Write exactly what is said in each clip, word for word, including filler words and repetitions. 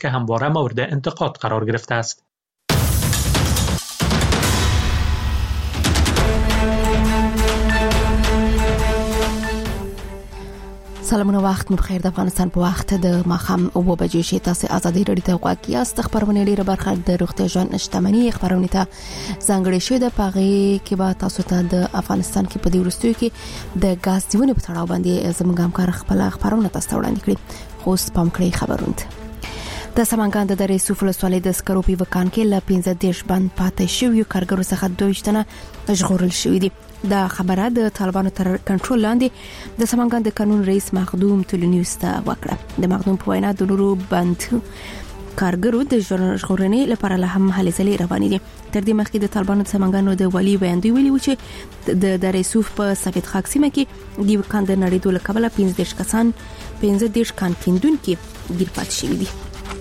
که همواره مورد انتقاد قرار گرفته است. سلامونه، وخت مو بخیر. د افغانستان په وخت د ماخام او بجې شي تاسو ازادي رادیو ته غواړئ یاست. خبرونه ډیره برخه د روغتیا ژوند شتمنۍ خبرونه ته ځانګړې شوې ده. پاغي کې به تاسو ته د افغانستان کې په دې ورستیو کې د غاز دیونه په تړاو باندې زموږ همکار خپل خبرونه تاسو وړاندې کړي. خو سپام کړئ خبرونه د سمنګان د درې سوفل سوالې د سکرو په وکان کې ل پنځه دیش بند پاتې شوی کارګرو څخه دوه ویشتنه ژغورل شوې دي. دا خبره د طالبانو تر کنټرول لاندې د سمنګان د قانون رئیس مخدوم تلونیوس ته وکړه. د مخدوم په وینا د نورو بند کارګرو د ژغورنې لپاره له هم هلې ځلې روانې دي. تر دې مخکې د طالبانو د سمنګانو د والی ویاندوی ویلي و چې د درې سوف په سفید خاک سیمه کې د وکاند نړیدو لکبله پنځه دیش کسان پنځه دیش کان کیندونکو ګیر پاتې شوي دي.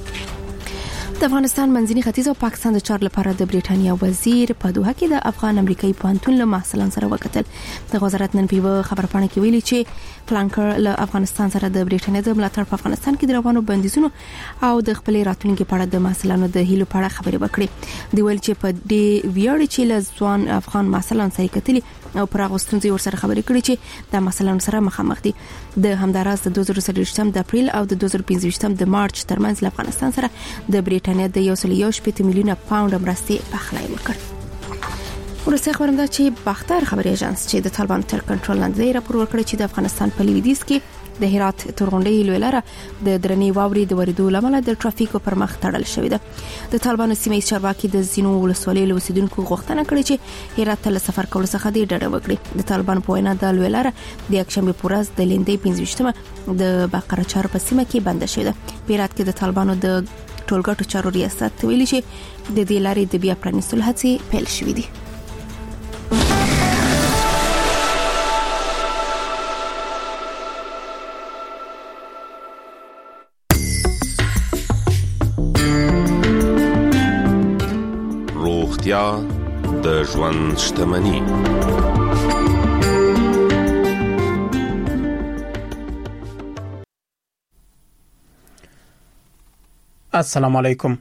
د افغانستان منځني ختیځ او پاکستان د چار لپاره د بریټانیا وزیر په دوحه کې د افغان امریکایي پوهنتون له محصلان سره وکتل. د وزارت نن په خبرپاڼه کې ویلي چې فلانکر له افغانستان سره د بریټانیا د ملاتړ په افغانستان کې د روانو بندیزونو او د خپل راتلونکو په اړه د محصلانو د هیلو په اړه خبرې وکړي. دی ویل چې په دې ویاړ چې له ځوان افغان محصلان سره کتلي او پر هغه ستونزې ورسره خبرې کړي چې د محصلانو سره مخامخ دي. د همداراز د دوه زره څلوېښتم د اپریل او د دوه زره پنځه د مارچ ترمنځ له افغانستان سره د بریټانیا د یو سل یو شپږ میلیونه پاوند مرستې پخلای وکړ. ورسته خبرم ده چې باختر خبري اژانس چې د طالبان تر کنټرول لاندې راپور ورکړی چې د افغانستان په لویدیځ کې د هرات تورغونډۍ لویلاره د درنې واوري د وریدو لامل د ترافیکو پر مخ تړل شوې ده. د طالبان سیمې چارواکي د زینو ولسوالۍ له اوسیدونکو غوښتنه کړې چې هرات ته سفر کول څخه د ډډه وکړي. د طالبان په وینا د لویلاره د یکشنبه په ورځ د لیندۍ پنځه ویشتمه د بقره چار په سیمه کې بند شوې ده. په هرات کې د طالبانو د ټولګټو چارو ریاست ویلي چې د دې لارې د بیا پرانیستلو هڅې پیل شوې دي. روغتیا د ژوند شتمني. السلام علیکم.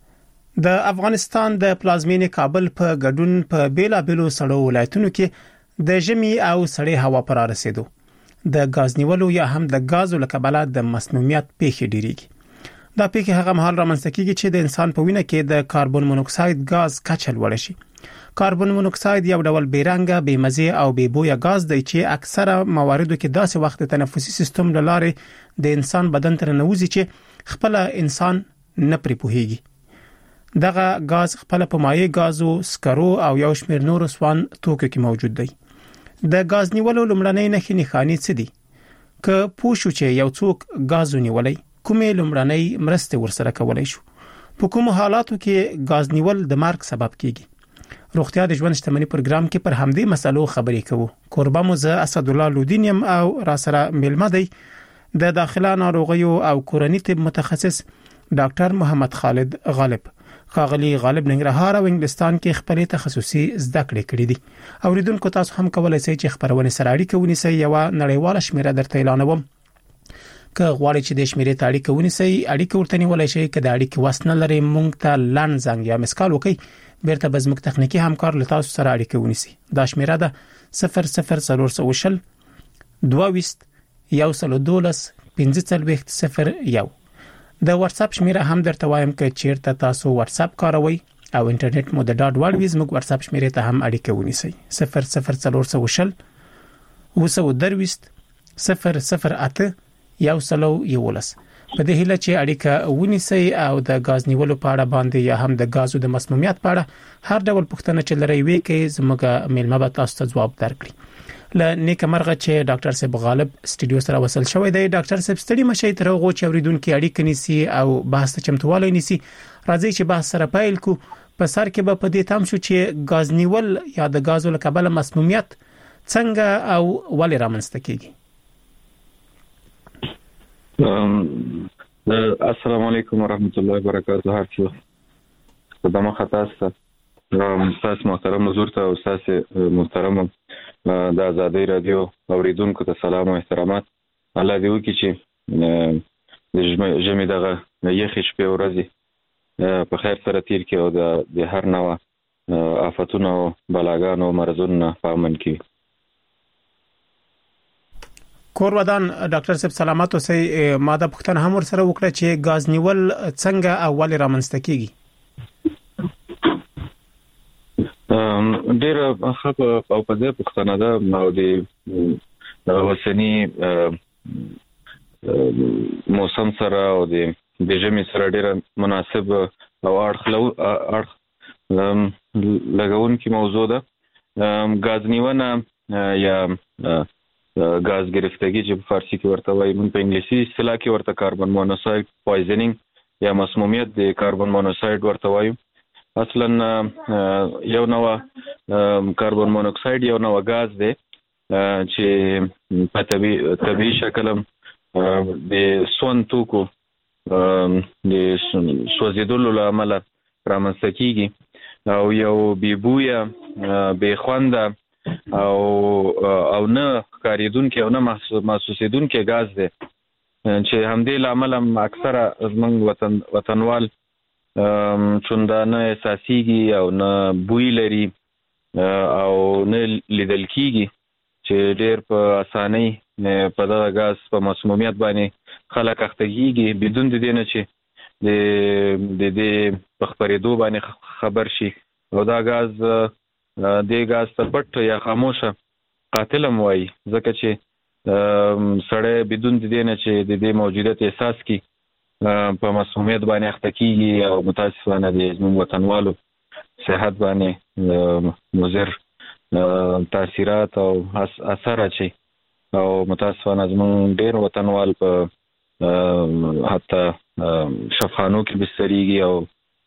د افغانستان د پلازمینې کابل په ګډون په بیلابېلو سړو ولایتونو کې د ژمي او سړې هوا پر رسیدو د غاز نیولو یا هم د غازو لکبله د مسمومیت پیښې ډیریږي. دا پیښې هغه مهال رامنځته کیږي چې د انسان په وینه کې د کاربن مونوکساید غاز کچه لوړه شي. کاربن مونوکساید یو ډول بیرنګه، بې مزه او بې بویه غاز دی چې اکثره مواردو کې داسې وخت د تنفسي سیستم له لارې د انسان بدن ته ننوځي چې خپل انسان نه پرې پوهیږي. دغه غاز خپل په مایع غازو، سکرو او یو شمېر نور سوان توکو کې موجود دی. د غاز نیولو لومړنۍ نښې نښانې څه دي؟ که پوه شو چې یو څوک غاز نیولای، کومې لومړنۍ مرستې ورسره کولای شو؟ په کوم حالاتو کې غاز نیول د مرګ سبب کیږي؟ روغتیا د ژوند شتمنۍ پروګرام کې پر همدې مسلو خبرې کوو. کوربه مو زه اسد الله لودینیم او را سره ملمه دی د داخله ناروغیو او کورني طب متخصص ډاکټر محمد خالد غالب. خاغلی غالب ننګرهار او انګلستان کې خپل تخصصي زده کړې کړې دي. اوریدونکو تاسو هم کولای شئ چې خبرونه سره اړیکه ونیسئ. یو نړیواله شمیره درته اعلانوم. که غواړئ چې د شمیرې ته اړیکه ونیسئ، اړیکه ورته نیولای شئ. که د اړیکې وسنه لري، مونږ ته لاند زنګ یا مسکال وکړئ. بیرته به زموږ تخنیکی همکار له تاسو سره اړیکه ونیسي. دا شمیره ده صفر صفر څلور سوه شل دوه ویشت یو سل او دولس پنځه څلوېښت صفر یو. د واتس اپ شمیره هم درته وایم که چیرته تاسو واتس اپ کاروئ او انټرنیټ مو د ډاټ وړ وي، زموږ واتس اپ شمیره ته هم اړیکه ونیسئ. صفر صفر څلور سوه شل اوه سوه درویشت صفر صفر اته یو سل او یولس. په دې هیله چې اړیکه ونیسئ او د غاز نیولو په اړه باندې یا هم د غازو د مسمومیت په اړه هر ډول پوښتنه چې لرئ وي کې زموږ میلمه به تاسو ته ځواب درکړي. ل نیکه مرغه چې ډاکټر صاحب غالب سټډیو سره وصل شوی دی. ډاکټر صاحب ستړي مشي تر هغه چې اوریدونکو اړیکه نیسي او بحث ته چمتوالی نیسي. راځي چې بحث سره پیل کو. په سر کې به په دې تام شو چې غاز نیول یا د غازو له کبله مسمومیت څنګه او ولې رامنځته کیږي؟ السلام علیکم ورحمت الله وبرکاته. هر څه خدمت خاصه استاد محترم حضور ته او استاد محترم د آزادۍ رادیو اوریدونکو ته سلام او احترامات. الله دې وکړي چې د ژمي دغه یخې شپې ورځې په خیر سره تیر کې او د هر نوع آفتونو بلاګانو مرزونو په امن کې. کور ودان ډاکټر صاحب سلامات اوسئ. ماده پښتنه هم ور سره وکړه چې غاز نیول څنګه اول رامنځته کیږي؟ ډېر ښه او په دې پښتنه ده او د اوسنی موسم سره او د ژمي سره ډېر مناسب او اړخ لګون کی موضوع ده. غاز نیونه یا غاز گرفتگی چې په فارسی کې ورته وایي، موږ په انګلیسي اصطلاح کې ورته کاربن مونوکساید پویزنینګ یا مسمومیت د کاربن مونوکساید ورته وایو. اصلا یو نوع کاربن مونوکساید یو نوع غاز دی چې په طبيعي شکل د سون توکو د سوځیدلو له امله رامنځته کیږي او یو بیبویا بېخونده او او نه کاریدونکو او نه محسوسیدونکو غاز دی چې همدې لامل اکثره زمونږ وطن وطنوال چوندانه احساسيږي او نه بوی لري او نه لیدل کیږي چې ډېر په اسانۍ په دغه غاز په مسمومیت باندې خلک اختګيږي بدون د دې نه چې د د په خبرېدو باندې خبر شي. او دا غاز د غاز ته پټ یا خاموشه قاتل هم وایي، ځکه چې سړی بدون د دې نه چې د دې موجودیت احساس کی په مسمومیت باندې اخته کیږي او متاسفانه د زموږ وطنوالو صحت باندې مضر تاثیرات او اثر اچي او متاسفانه زموږ ډېر وطنوال په حتی شفاخانو کې بستريږي او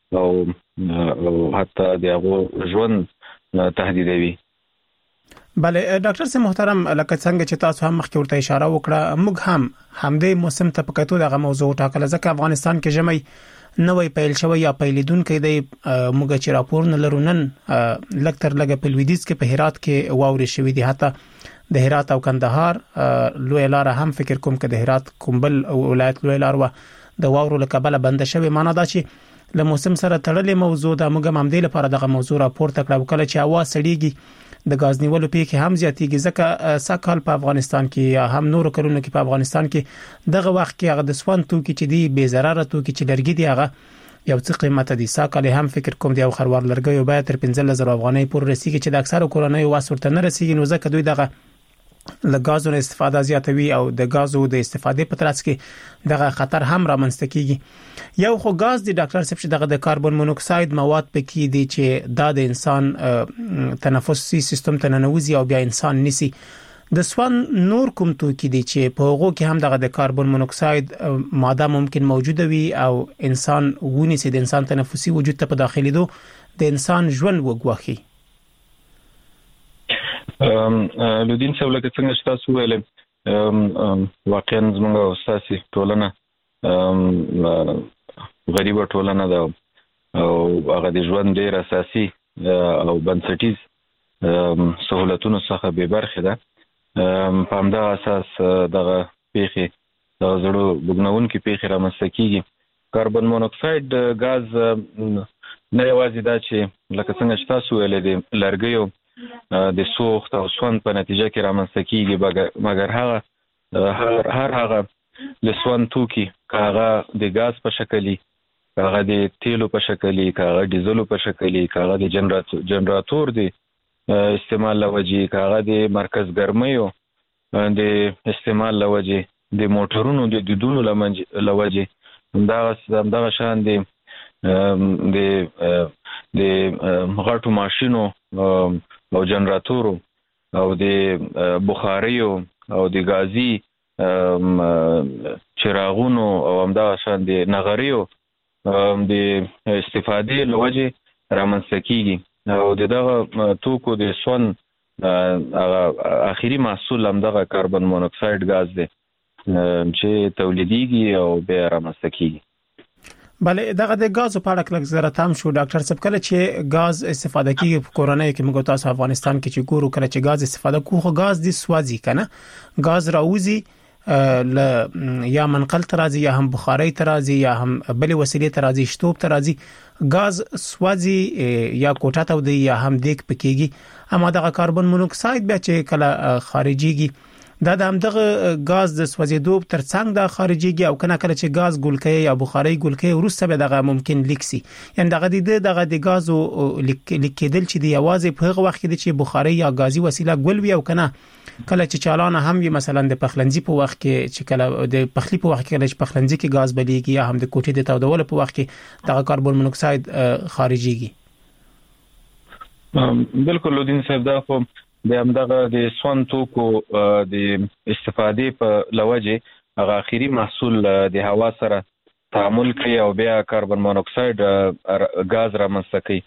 او حتی دغه ژوند تهدیدوي. بله ډاکټر سي محترم، لکه څنګه چې تاسو هم مخکې ورته اشاره وکړه، موږ هم همدې موسم ته پکې تو دغه موضوع ټاکل، ځکه افغانستان کې ژمي نوې پیل شوی یا پیلیدونکو دی. موږ چې راپور نه لرو نن لکتر لګه په لویدیځ کې په هرات کې واوري شوې دي، حتی د هرات او کندهار لوی لار هم فکر کوم کې د هرات کومبل ولایت لوی لار و د واورو لکبله بند شوی. معنا دا چې له موسم سره تړلې موضوع ده. موږ هم دې لپاره دغه موضوع راپورته کړو. کله چې هوا سړیږي د غاز نیولو پیښې هم زیاتېږي، ځکه ساکال په افغانستان کې یا هم نور کلونو کې په افغانستان کې دغه وخت کې هغه د سوان توکي چې دی بې ضرر توکي چې لرګي دی هغه یو څه قیمت دي. ساکال هم فکر کوم دی او خروار لرګي یو باید تر پنځه زره افغانۍ پورې رسیدي چې د اکثره کورنۍ واس ورته نه رسیدي، نو ځکه دوی دغه له غازونو استفاده زیاتوي او د غازو د استفادې په ترڅ کې دغه خطر هم رامنځته کیږي. یو خو غاز دی ډاکټر صاحب چې دغه د کاربن مونوکساید مواد پکې دي چې دا د انسان تنفسي سیستم ته ننوځي او بیا انسان نسی. د سوان نور کوم توکي دي چې په هغه کې هم دغه د کاربن مونوکساید ماده ممکن موجوده وي او انسان ونیسي، د انسان تنفسي وجود ته په داخلي دو د انسان ژوند وګواخي. لودین صاحب لکه څنګه چې تاسو ویل واقعا زموږ اساسي ټولنه غریبه ټولنه ده او هغه د ژوند ډېر اساسي او بنسټیز سہولتونو څخه به برخه ده. په همدغه اساس دغه پیښې د زړو بګنونکو پیښې رامنځته کیږي. کاربن مونوکساید غاز نه یوازې دا چې لکه څنګه چې تاسو ویل دي لرګیو د سوخت او سون په نتیجه کې رامنځته کیږي، مګر هغه هر هر هغه لسون توکي کاغه د غاز په شکلي، کاغه د تیلو په شکلي، کاغه ډیزلو په شکلي، کاغه د جنراتور جنراتور دی استعمال لوجي، کاغه د مرکز ګرمیو د استعمال لوجي، د موټرونو د دودونو لوجي، دا دا شان دي د د غټو ماشينو او جنراتورو او د بخاریو او د غازي چراغونو او همدا شان د نغریو د استفادې لوجه رامنځته کیږي او دغه توکو د سون اخیری محصول همدغه کاربن مونوکساید غاز دی چې تولیديږي او بیا رامنځته کیږي. بله دغه د غازو په اړه کله زره تام شو ډاکټر صاحب، کله چې غاز استفاده کیږي په کورونو کې موږ تاسو افغانستان کې چې ګورو کله چې غاز استفاده کوو غاز د سوازي کنه غاز راوځي ل یا منقل ترازی یا هم بخاری ترازی یا هم بل وسیله ترازی شتوب ترازی غاز سوازي یا کوټه ته ودی یا هم دیک پکېږي اما دغه کاربن مونوکساید بیا چې کله خارجيږي دا د همدغه غاز د سوځیدو ترڅنګ د خارجيږي او کنه کله چې غاز ګولکې یا بخاري ګولکې ورسته به دغه ممکن لیکسي یعنی دغه د دغه د غاز لیکیدل چې دی یوازې په هغه وخت کې چې بخاري یا غازي وسیله ګول وي او کنه کله چې چالانه هم وي مثلا د پخلنځي په وخت کې چې کله د پخلی په وخت کې چې پخلنځي کې غاز بلیږي یا هم د کوټې د تودول په وخت کې دغه کاربن مونوکساید خارجيږي. بالکل لودین صاحب دا خو د همدغه د سون توکو د استفادې په لوجه هغه اخیری محصول د هوا سره تعامل کوي او بیا کاربن مونوکساید غاز رامنځته کوي.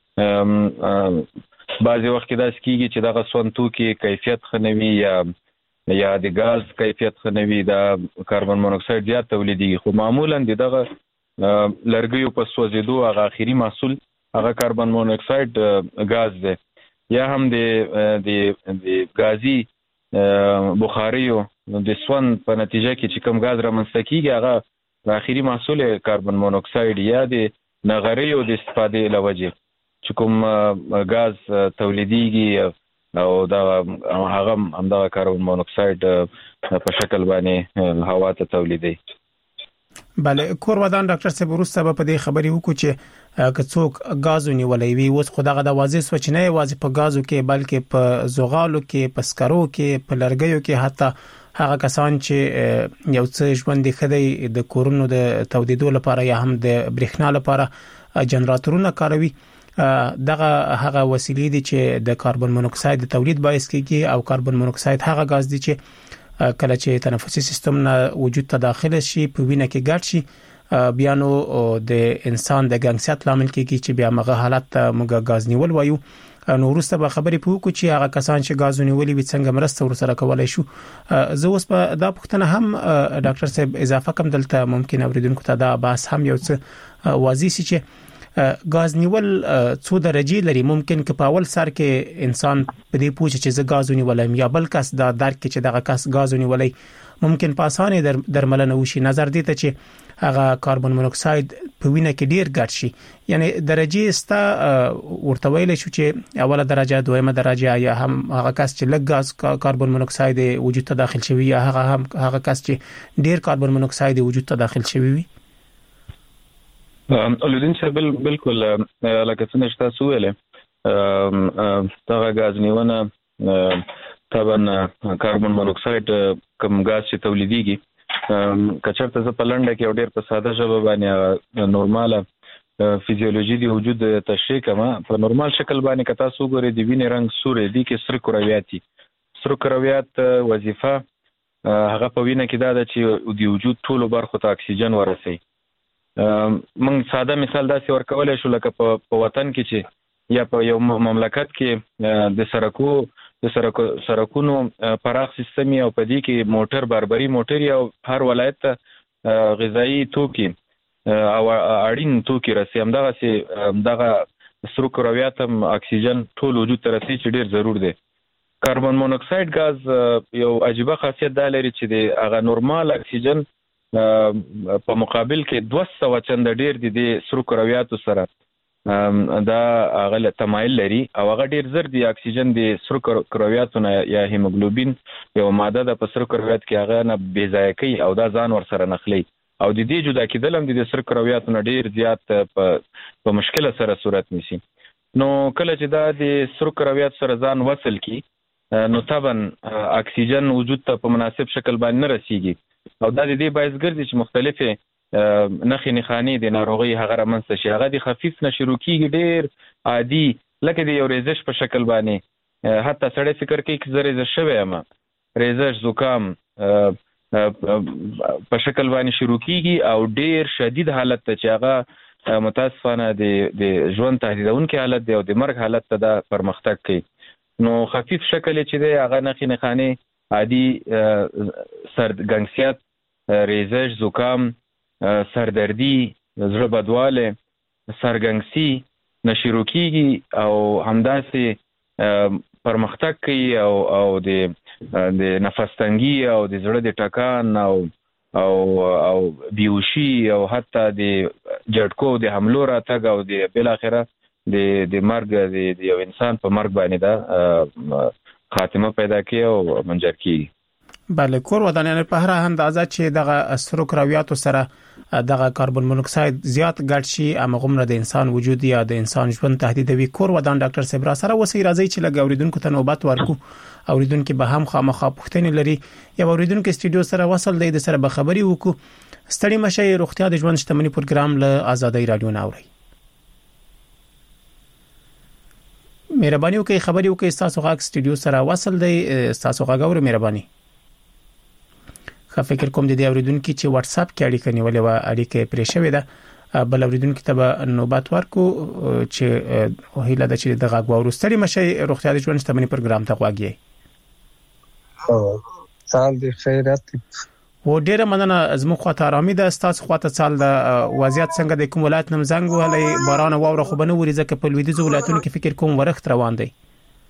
بعضی وخت دا سکیږي چې دغه سون توکي کیفیت خنوي یا یا د غاز کیفیت خنوي دا کاربن مونوکساید زیات تولیدي خو معمولا دغه لرګیو په سوځیدو هغه اخیری محصول هغه کاربن مونوکساید غاز دی یا هم د د د غازي بخاریو د سون په نتیجه کې چې کوم غاز رامنځته کیږي هغه اخیری محصول کاربن مونوکساید یا د نغریو د استفادې لوجه چې کوم غاز تولیديږي او دا هغه هم دا کاربن مونوکساید په شکل باندې هوا ته تولیدي. بله کور ودان ډاکټر صاحب ورسته په دې خبري وکړو چې که څوک غاز ونیولې وي اوس خو دغه د واضح سوچ نه واضح په غازو کې بلکې په زغالو کې په سکرو کې په لرګیو کې حتی هغه کسان چې یو څه ژوند خدای د کورونو د تودیدو لپاره یا هم د برېښنا لپاره جنراتورونه کاروي دغه هغه وسیلې دي چې د کاربن مونوکساید د تولید باعث کیږي او کاربن مونوکساید هغه غاز دي چې کله چې تنفسي سیستم نه وجود ته داخله شي په وینه کې ګډ شي بیا نو د انسان د ګنګسیت لامل کیږي چې بیا مغه حالت موږ غاز نیول وایو. نو وروسته به خبرې پوکو چې هغه کسان چې غاز نیولې وي څنګه مرسته ورسره کولای شو. زه اوس په دا پوښتنه هم ډاکټر صاحب اضافه کوم دلته ممکن اوریدونکو ته دا بحث هم یو څه واضح شي چې غاز نیول څو درجه لري. ممکن که په اول سر کې انسان په دې پوښتنه چې زه غاز نیولم یا بل کس دا درک چې دغه کس غاز نیولې ممکن په اسانه در درملنه وشي نظر دي ته چې هغه کاربن مونوکساید په وینه کې ډیر ګډ شي یعنی درجه ستا ورته ویل شو چې اوله درجه دویمه درجه یا هم هغه کس چې لږ غاز کاربن مونوکساید وجود ته داخل شوی یا هغه هم هغه کس چې ډیر کاربن مونوکساید وجود ته داخل شوی وي. اولودین صاحب بالکل لکه څنګه چې تاسو ویل دا غاز نیونه طبعا کاربن مونوکساید کوم غاز چې تولیديږي کچرته ز په لنډه کې ډېر په ساده ژبه باندې نورماله فزیولوژي دی وجود تشریح کما په نورمال شکل باندې کتا سو ګوري دی وینې رنگ سورې دی کې سر کرویاتي سر کرویات وظیفه هغه په وینه کې دا ده چې دی وجود ټولو برخو ته اکسیجن ورسي. من ساده مثال داسې ورکولای شو لکه په وطن کې چې یا په یو مملکت کې د سرکو د سرکونو پراخ سیستم او په دې کې موټر باربري موټر او هر ولایت ته غذایی توکي او اړین توکي رسي همدغه سي دغه سرو کرویات هم اکسیجن ټول وجود ته رسي چې ډیر ضرور دی. کاربن مونوکساید غاز یو عجیبه خاصیت دا لري چې د هغه نورمال اکسیجن په مقابل کې دوه سوه چنده ډیر دي د سرو کرویاتو سره دا هغه تمایل لري او هغه ډیر زر دی اکسیجن د سرو کرویاتو نه یا هیموګلوبین یو ماده د سرو کرویات کې هغه نه بې ځای کوي او دا ځان ور سره نخلي او د دې جدا کېدل هم د سرو کرویاتو نه ډیر زیات په مشکله سره صورت نیسي. نو کله چې دا د سرو کرویات سره ځان وصل کی نو طبعا اکسیجن وجود ته په مناسب شکل باندې نه رسیږي او دا د دې باعث ګرځي چې مختلفه نخې نخانی د ناروغي هغه رامنځته شي. هغه د خفیف نشرو کیږي ډیر عادي لکه د یو ریزش په شکل باندې حتی سړی فکر کوي چې زه ریزش شوی یم ریزش زکام په شکل باندې شروع کیږي او ډیر شدید حالت ته چې هغه متاسفانه د د ژوند تهدیدونکي حالت دی او د مرګ حالت ته د پرمختګ کوي. نو خفیف شکل چې دی هغه نخې نخانی عادي سر ګنګسیت ریزش زکام سردردی زړه بدواله سرګنګسي نشروکیږي او همداسې پرمختګ کوي او او د د نفس تنګي او د زړه د ټکان او او او بیوشي او حتی د جټکو د حملو راتګ او د بل اخره د د مرګ د یو انسان په مرګ باندې دا خاتمه پیدا کوي او منجر کوي. بله کور ودانیان په هر اندازه چې دغه سرو کراویاتو سره دغه کاربن مونوکساید زیات ګډ شي امغومره د انسان وجود یا د انسان ژوند تهدیدوي. کور ودان ډاکټر صبرا سره وسی راځي چې لګ اوریدونکو ته نوبت ورکو. اوریدونکو به هم خامخا پوښتنې لري یا اوریدونکو استودیو سره وصل دی د سره به خبري وکړو. ستړي مشه روغتیا د ژوند شتمنۍ پروګرام له آزادۍ رادیو ناوړي. مهرباني وکړئ خبري وکړئ تاسو غاک استودیو سره وصل دی تاسو غاګور مهرباني. خو فکر کوم د دې اوریدونکو چې واتس اپ کې اړیکه نیولې و اړیکه پرې شوې ده بل اوریدونکو ته به نوبت ورکو چې هیله ده چې د غاګ ورستري مشه روغتیا د ژوند شتمنۍ پروګرام ته غواګي. او سال دی خیرات و ډیره مننه زموږ خواته آرامي ده. تاسو خواته سال د وضعیت څنګه د کوم ولایت نم زنګ وهلې باران او وره خو بنه وري ځکه په لویدیځ ولایتونو کې فکر کوم ورخت روان دی.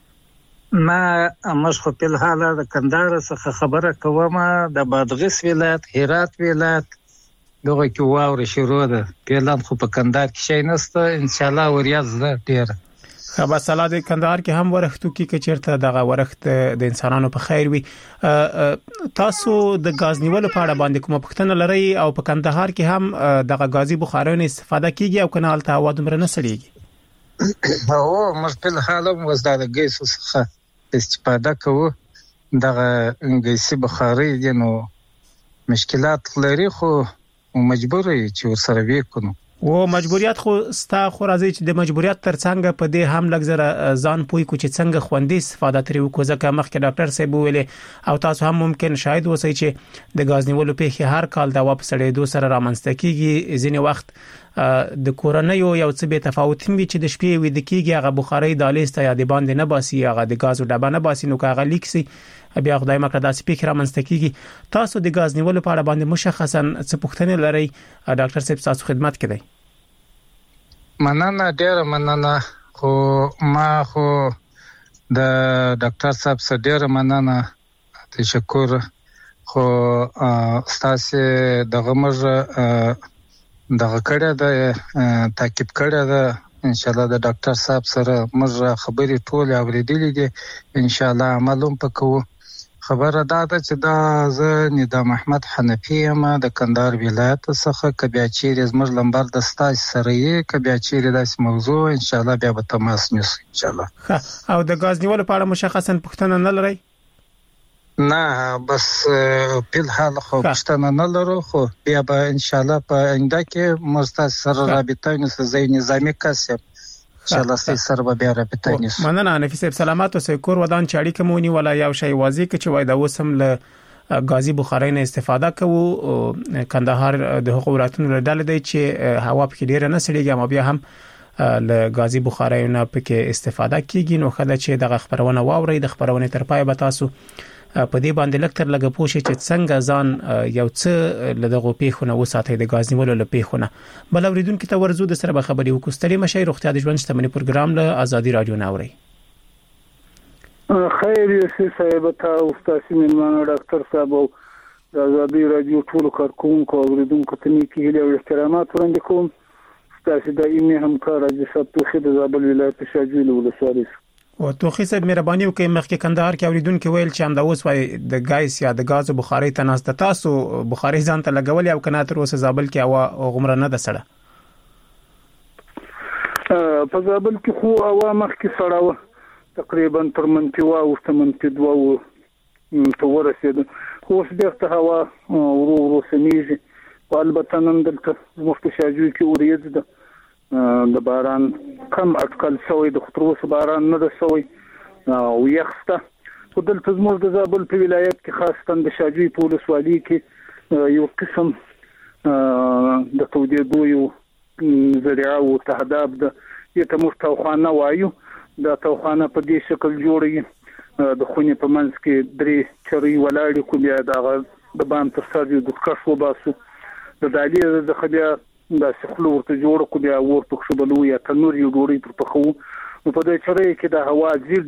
ما مش خو په حال د کندهار څخه خبره کوم د بادغیس ولایت هرات ولایت دغه کې واوره شروع ده. پیلان خو په کندهار کې شي نسته ان شاء الله وریاض ده ډیر. خبر سلام د کندهار کې هم ورختو کې چیرته دغه ورخت د انسانانو په خیر وي. تاسو د غاز نیولو په اړه باندې کوم پوښتنه لرئ او په کندهار کې هم دغه غازي بخارونه استفاده کیږي او کنه الته هوا دومره نه سړيږي؟ او مشکل حاله مزداد ګیس څخه استفاده کوو. دغه انګلیسي بخاري دي نو مشکلات لري خو مجبور یې چې ورسره وکړو. و مجبوریت خو ستا خو راځي چې د مجبوریت ترڅنګ په دې هم لګزره ځان پوي کو چې څنګه خوندې استفاده ترې وکړو ځکه مخکې ډاکټر صاحب ویلي او تاسو هم ممکن شاید وسی چې د غاز نیولو په هر کال د واپس لري سره رامنځته کیږي. ځینې وخت د کورنۍ یو څه به تفاوت وي چې د شپې وي د کیږي هغه بخاري د لیست یا د باندې نه باسي هغه د غاز ډبه نه باسي نو هغه لیکسي بیا خدای مکړه داسې فکر رامنځته کیږي. تاسو د غاز نیولو په اړه باندې مشخصا څه پوښتنه لرئ ډاکټر صاحب تاسو خدمت کوي؟ مننه ډیره مننه خو ما خو د ډاکټر صاحب سره ډیره مننه تشکر خو تاسو دغه موږ دغه کړه د تعقیب کړه د ان شاء الله د ډاکټر صاحب سره موږ خبرې ټول اوریدلې دي ان شاء الله عملوم پکو. خبره دا ده چې دا زه نظام احمد حنفي یم د کندهار ولایت څخه کبیا چیرې زموږ لمبر د ستاسو سره یې کبیا چیرې داسې موضوع ان شاء الله بیا به تماس نیسو ان شاء الله. او د غاز نیولو په اړه مشخصا پوښتنه نه لرئ؟ نه بس په الحال خو پوښتنه نه لرو خو بیا به ان شاء الله په آینده کې مستاس سره رابطه نیسو زي نظامی کسب ان شاء الله سره به بیا رابطه نیسو. مننه نفیس سلامات او سکور ودان چاړي کومونی ولا یو شی واضح ک چې وای دا وسم له غازی بخاري نه استفاده کوو. کندهار د حقوق راتونو ډول دی چې هوا په ډیره نه سړيږي ما بیا هم له غازی بخاري نه پکې استفاده کیږي. نو خدای چې د خبرونه واوري د خبرونه تر پای به تاسو په دې باندې لکتر لګ پوښي چې څنګه ځان یو څه لدغه پیښونه وساتي د غاز نیولو له پیښونه. بل اوریدونکو ته ورزو د سره به خبري وکړو. ستړي مشه روغتیا د ژوند شتمنۍ پروګرام له آزادۍ رادیو ناوړي. خیر یې صاحب ته استاد مېلمانه ډاکټر صاحب او د آزادۍ رادیو ټول کارکونکو اوریدونکو ته نیکی هیله او احترامات وړاندې کوم. تاسو د ایمه همکار راځي ساتو خې د زابل ولایت شاجویل ولسوالۍ او توخی صاحب مهرباني وکړئ مخکې کندهار کې اوریدونکو ویل چې هم دا اوس وای د غایس یا د غاز بخاري تناست تاسو بخاري ځان ته لګول او کنه تر اوسه زابل کې هوا غمره نه ده سړه. په زابل کې خو هوا مخکې سړه و تقریبا تر منفي او منفي دوه ته ورسېده خو اوس بیا هوا ورو ورو سمېږي. البته نن دلته مخکې شاجوی کې اوریځ ده د باران کم اټکل شوی د خطروس باران نه ده شوی او یخسته. خو دلته زموږ د زابل په ولایت کې خاصه د شاجوی په ولسوالۍ کې یو قسم د تودېدو یو ذریعه او تهداب ده چې ته موږ توخانه وایو. دا توخانه په دې شکل جوړي د خونې په منځ کې درې چرې ولاړې کو بیا د بام تر سر یو د کښ وباسو د دالې د خبیا دا سخلو ورته جوړ کو بیا ورته خبلو یا تنور یو ډوړی پر پخو. نو په دې چرې کې د هوا زی ډیر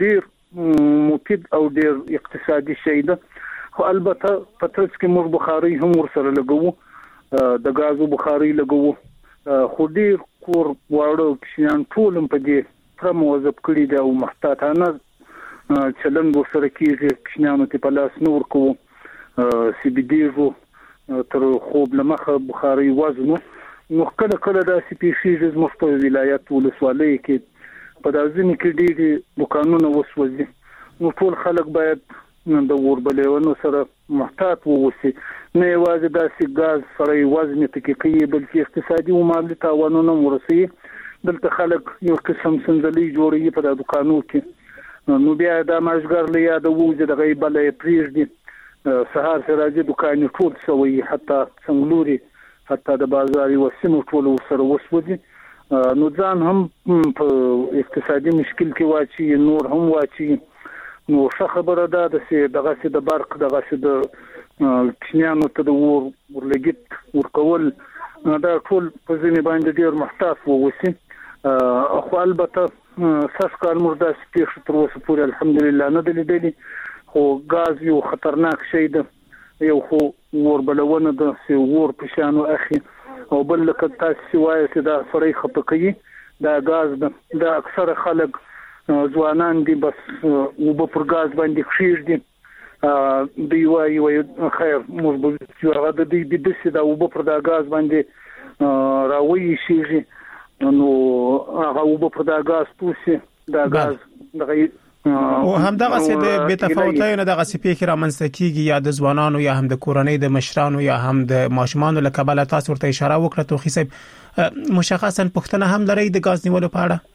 مفید او ډیر اقتصادي شی ده. خو البته پترس کې موږ بخاري هم ورسره لګو، د غازو بخاري لګو، خو ډیر کور واړو کښیان ټول په دې پر موظف کړی دی او محتاطانه چلند ورسره کیږي. کښیانو ته په لاس نور کو سی بي ډي جو تر خوب لمخه بخاري وزنو نو کله کله د سی پی سی د مختلف ولایت ولسوالۍ کې په دازنی کې ډېری دکانونه وسوځي. نو ټول خلک باید د وربلېونو سره محتاط ووسی، نه یوازې د سیګاز سره وزن تکیه بلکې اقتصادي او مالي تاوانونه ورسي. دلته خلک یو قسم سنځلې جوړي په دکانو کې، نو بیا د ماجګر له یاد ووځي د غیبلې پریږدي سهار سره راځي دکان ټول سوي، حتی څنګلوري حتی د بازار یو سیمه ټول سره وسوځي. نو ځان هم په اقتصادي مشکل کې واچي، نور هم واچي. نو څه خبره ده د سي دغه سي د برق دغه سي د کښنیانو ته د ور ورلګیت ورکول دا ټول په ځینې باندې ډیر محتاط ووسی. خو البته ساس کال مردا سپیښ تر اوسه پورې الحمدلله نه دلیدلی، خو غاز یو خطرناک شی ده. یو خو وربلونه د سی ور پښانو اخی او بل لکه تاسو وایي چې دا سړی خپکې دا غاز ده د اکثر خلک ځوانان دي بس وب پر غاز باندې خشیر دي. دی وایي وایي خیر موږ به چې هغه د دې د سې دا وب پر دا غاز باندې راوي شي، نو هغه وب پر دا غاز توسي دا غاز دغه او همدغه سي د بې تفاوتۍ نه دغه سپیک را منځته کیږي، یا د ځوانانو یا هم د کورنۍ د مشرانو یا هم د ماشومانو له کبله. تاسو ورته اشاره وکړه توخی صاحب، مشخصا پښتنه هم لري د غاز نیولو په اړه؟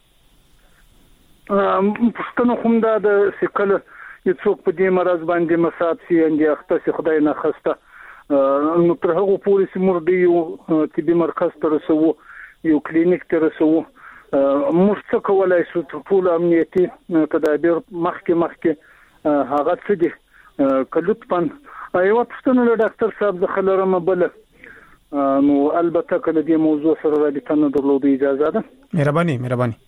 پښتنه هم دا د سکل یو څوک په دې مرز باندې مصاب سي اندي اخته سي خدای نه خسته. نو تر هغه پورې سي مرډي یو طبي مرکز ته رسو، یو کلینیک ته رسو. موږ څه کولای شو ټول امنیتي تدابیر مخکې مخکې هغه څه دي کلوتپن ایو پښتنه له ډاکټر صاحب د خلرم بل. نو البته کله دې موضوع سره رابطه نه درلوده اجازه ده. مهرباني مهرباني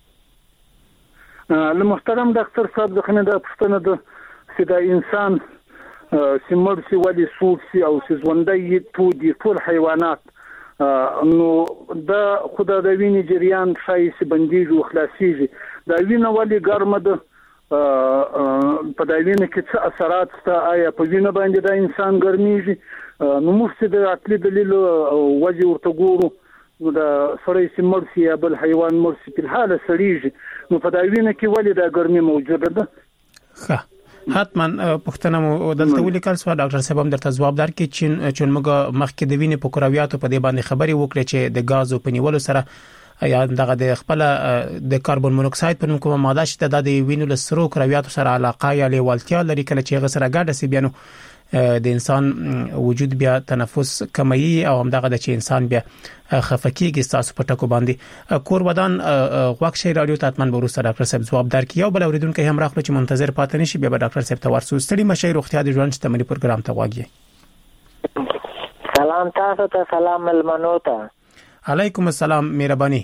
له محترم ډاکټر صاحب د خنه د پښتنه د سیدا انسان سیمړ سی ولي سود سی او سی ژوندۍ ټول ټول حیوانات نو دا خدای د وینې جریان شایسته بندیږي او خلاصيږي. دا وینه ولې ګرمه ده، په دا وینه کې څه اثرات شته، آیا په وینه باندې دا انسان ګرميږي؟ نو موږ د عقلي دلیل وجه ورته ګورو، نو دا سړی سیمړ سی یا بل حیوان مرسي په حاله سړیږي، نو په دا وینه کې ولې دا ګرمي موجوده ده؟ ښه حتما پښتنه مو دلته ولیکل سو ډاکټر صاحب هم درته جواب درکې چې چې موږ مخکې د وینې په کرویاتو په دې باندې خبرې وکړې چې د غازو په نیولو سره یا دغه د خپل د کاربن مونوکساید په نوم کومه ماده چې د وینې له سرو کرویاتو سره علاقه یا لیوالتیا لري، کله چې هغه سره ګډه سی بیا نو د انسان وجود بیا تنفس کموي او هم دغه د چې انسان بیا خفقېږي. تاسو په ټکو باندې کور ودان غوښ شي رادیو تاتمن بروسه ډاکټر صاحب جواب درکې او بل اوریدونکو هم راخلو چې منتظر پاتې نشي، بیا به ډاکټر صاحب ته ورسو. ستړي مشه روغتیا د ژوند شتمنۍ پروګرام ته واګي. سلام تاسو ته، سلام ملمنو ته. علیکم السلام، مهرباني.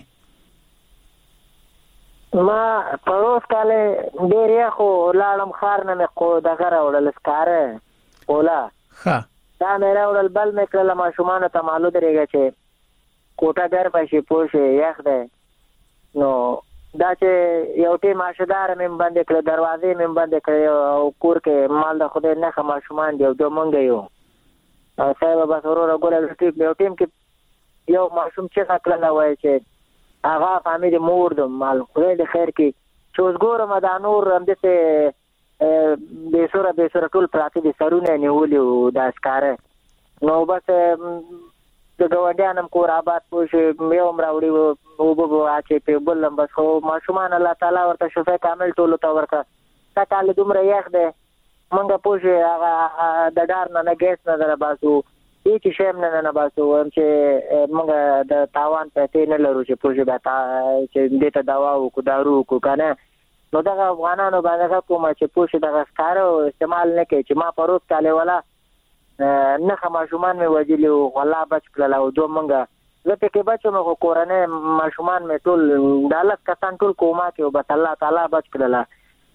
ما پروس کاله ډیره خو لاړم خار نه مې کو دغه راوړل سکاره اولا ها دا مې راوړل بل مې کړل ماشومان ته مالو درېږي چې کوټه ګرمه شي پوه شي یخ دی. نو دا چې یو ټیم ماشدار مې باندې کړ، دروازې مې باندې کړ او کور کې مال د خدای نه ماشومان دی او دوه مونږ یو او صاحب بس ورور غوړل ټیم یو ټیم کې یو ماشوم چې خپل وای چې هغه فامیل مور د مال خدای د خیر کې چې اوس ګورم دا نور هم دته به سره به سره ټول پراته دي سرونه نیولې او دا ښکاره. نو بس د ګوډیانم کور آباد پوه یو مراوړي او وګو چې په بلم بس خو ماشومان الله تعالی ورته شفا کامل ټول تو ورکا تا کال دومره یخ ده مونږه پوه هغه د ډار نه نه ګیس نه در باسو هیڅ شیم نه نه باسو چې مونږه د تاوان پته نه لرو چې پوه به تا چې دې ته دوا او کو دارو کو کنه. نو دا افغانانو باندې کومه چې پوښ دغه ښکار او استعمال نه کوي چې ما پروت کاله ولا نه خماشومان مې وجلی او والله بچ کړل او دوه منګه زه ته کې بچو مې کورنه ماشومان مې ټول دالت کسان ټول کومه کې او بس الله تعالی بچ کړل.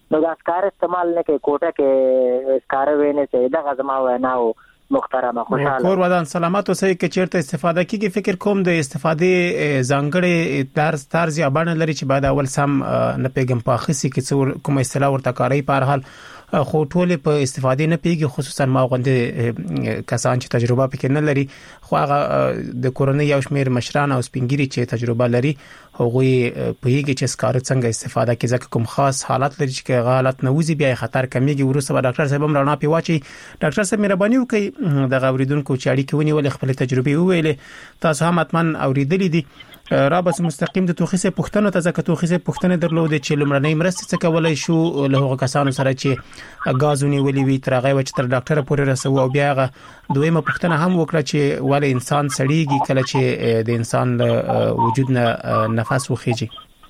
نو دا اسکار استعمال نه کوي کوټه کې اسکار وینې سي دا غزما وناو محترمه خوشاله کور ودان سلامت اوسئ چې چیرته استفاده کیږي فکر کوم د استفادې ځانګړي طرز طرز یا بڼه لري چې بعد اول سم نه پیغام پاخسي کې کوم اصطلاح ورته کاری په هر حال خو ټول په استفاده نه پیږي خصوصا ما غونډه کسان چې تجربه پکې نه لري خو هغه د کورونی یو شمیر مشران او سپینګری چې تجربه لري هغه پیږي چې سکار څنګه استفاده کوي ځکه کوم خاص حالت لري چې حالت نوځي بیا خطر کمیږي ورسره به ډاکټر صاحب هم رڼا پیواچي ډاکټر صاحب مهرباني وکړئ د غوریدونکو چې اړیکې ونیول خپل تجربه وویلې تاسو هم اتمن اوریدلې دي رابط مستقیم د توخیسه پښتنو ته ځکه توخیسه پښتنه درلود چې لمړنۍ مرستې څه کولای شو له هغه کسانو سره چې غازونی ولې وی ترغه و چې تر ډاکټر پورې رسو او بیا هغه دویمه پښتنه هم وکړه چې ولې انسان سړیږي کله چې د انسان له وجود نه نفس وخیږي.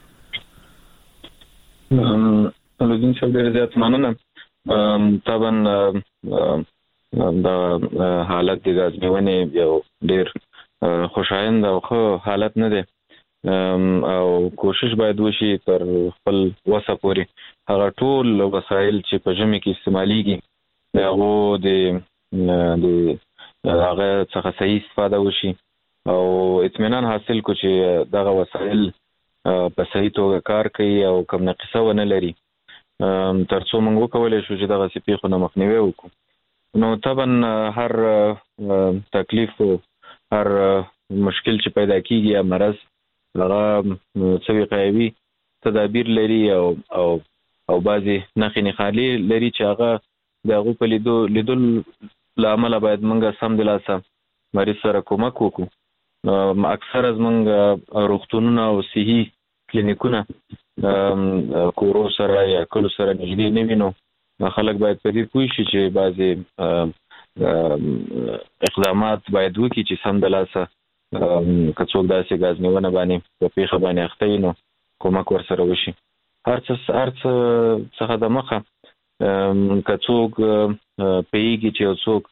لودین صاحب ډیر زیات مننه. طبعا د حالت د غازنیونه یو ډیر خوشایند او خو حالت نه دی او کوشش باید وشي تر خپل وسه پورې هغه ټول وسایل چې په ژمي کې استعماليږي هغه د د هغه څخه صحیح استفاده وشي او اطمینان حاصل کو چې دغه وسایل په صحیح توګه کار کوي او کوم نقصه ونه لري ترڅو موږ وکولای شو چې دغه سپیخو نه مخنیوي وکړو. نو طبعا هر تکلیف هر مشکل چې پیدا کیږي یا مرض هغه څه وقایوي تدابیر لري او او او بعضي نخې نخالي لري چې هغه د هغه په لیدو لیدل لامل باید موږ سم دلاسه مریض سره کومک وکړو. اکثر از موږ روغتونونه او صحي کلینیکونه کورو سره یا کلو سره نږدې نه وینو. خلک باید په دې پوه شي چې بعضي اقدامات باید وکړي چې سم دلاسه کڅوګ داسې غازنیونه باندې په پیښه باندې اخته نو کومک ورسره وشي. هر څه هر څه څخه د مخه کڅوګ پیږي چې څوک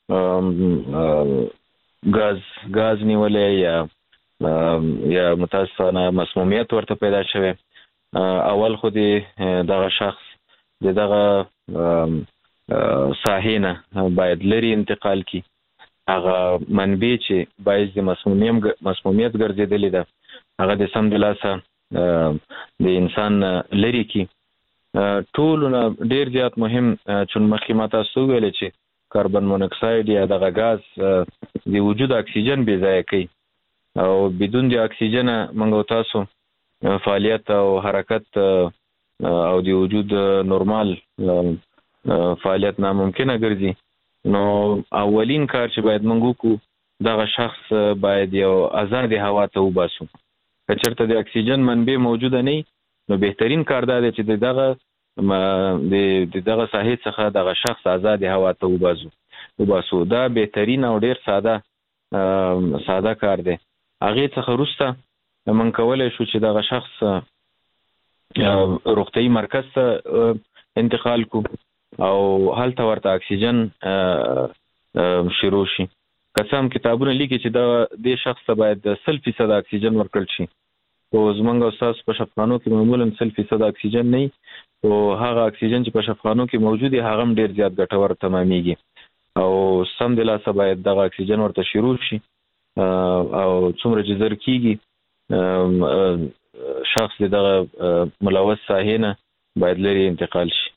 غاز غاز نیولې یا یا متاسفانه مسمومیت ورته پیدا شوه اول خو دې دغه شخص دغه ساحینه باید لري انتقال کی هغه منبع چې باعث د مسمومیت مسمومیت ګرځیدلې ده هغه د سم دلاسه د انسان لري کی ټول ډیر زیات مهم چون مخکې ما تاسو ویل چې کاربن مونوکساید یا دغه غاز د وجود اکسیجن بې ځای کوي او بدون د اکسیجن موږ تاسو فعالیت او حرکت او د وجود نورمال فعالیت ناممکنه ګرځي. نو اولین کار چې باید موږ وکړو دغه شخص باید یو آزاد هوا ته وباسو. که چېرته د اکسیجن منبع موجوده نه نو بهترین کار دا دی چې دغه د دغه ساحې څخه دغه شخص آزاد هوا ته وباسو وباسو دا بهترین او ډیر ساده ساده کار دی. هغه څخه وروسته موږ کولای شو چې دغه شخص روغتیايي مرکز ته انتقال کو او هلته ورته اکسیجن شروع شي. قسم کتابونه لیکي چې دا د شخص ته باید سل فیصد اکسیجن ورکړل شي او زمونږ استاد په شفاخانو کې معمولا سل فیصد اکسیجن نه او هغه اکسیجن چې په شفاخانو کې موجود دی هغه ډیر زیات ګټور تمامېږي او سم د لاسه باید دغه اکسیجن ورته شروع شي او څومره چې زر کیږي شخص دغه ملوث ساحینه باید لري انتقال شي.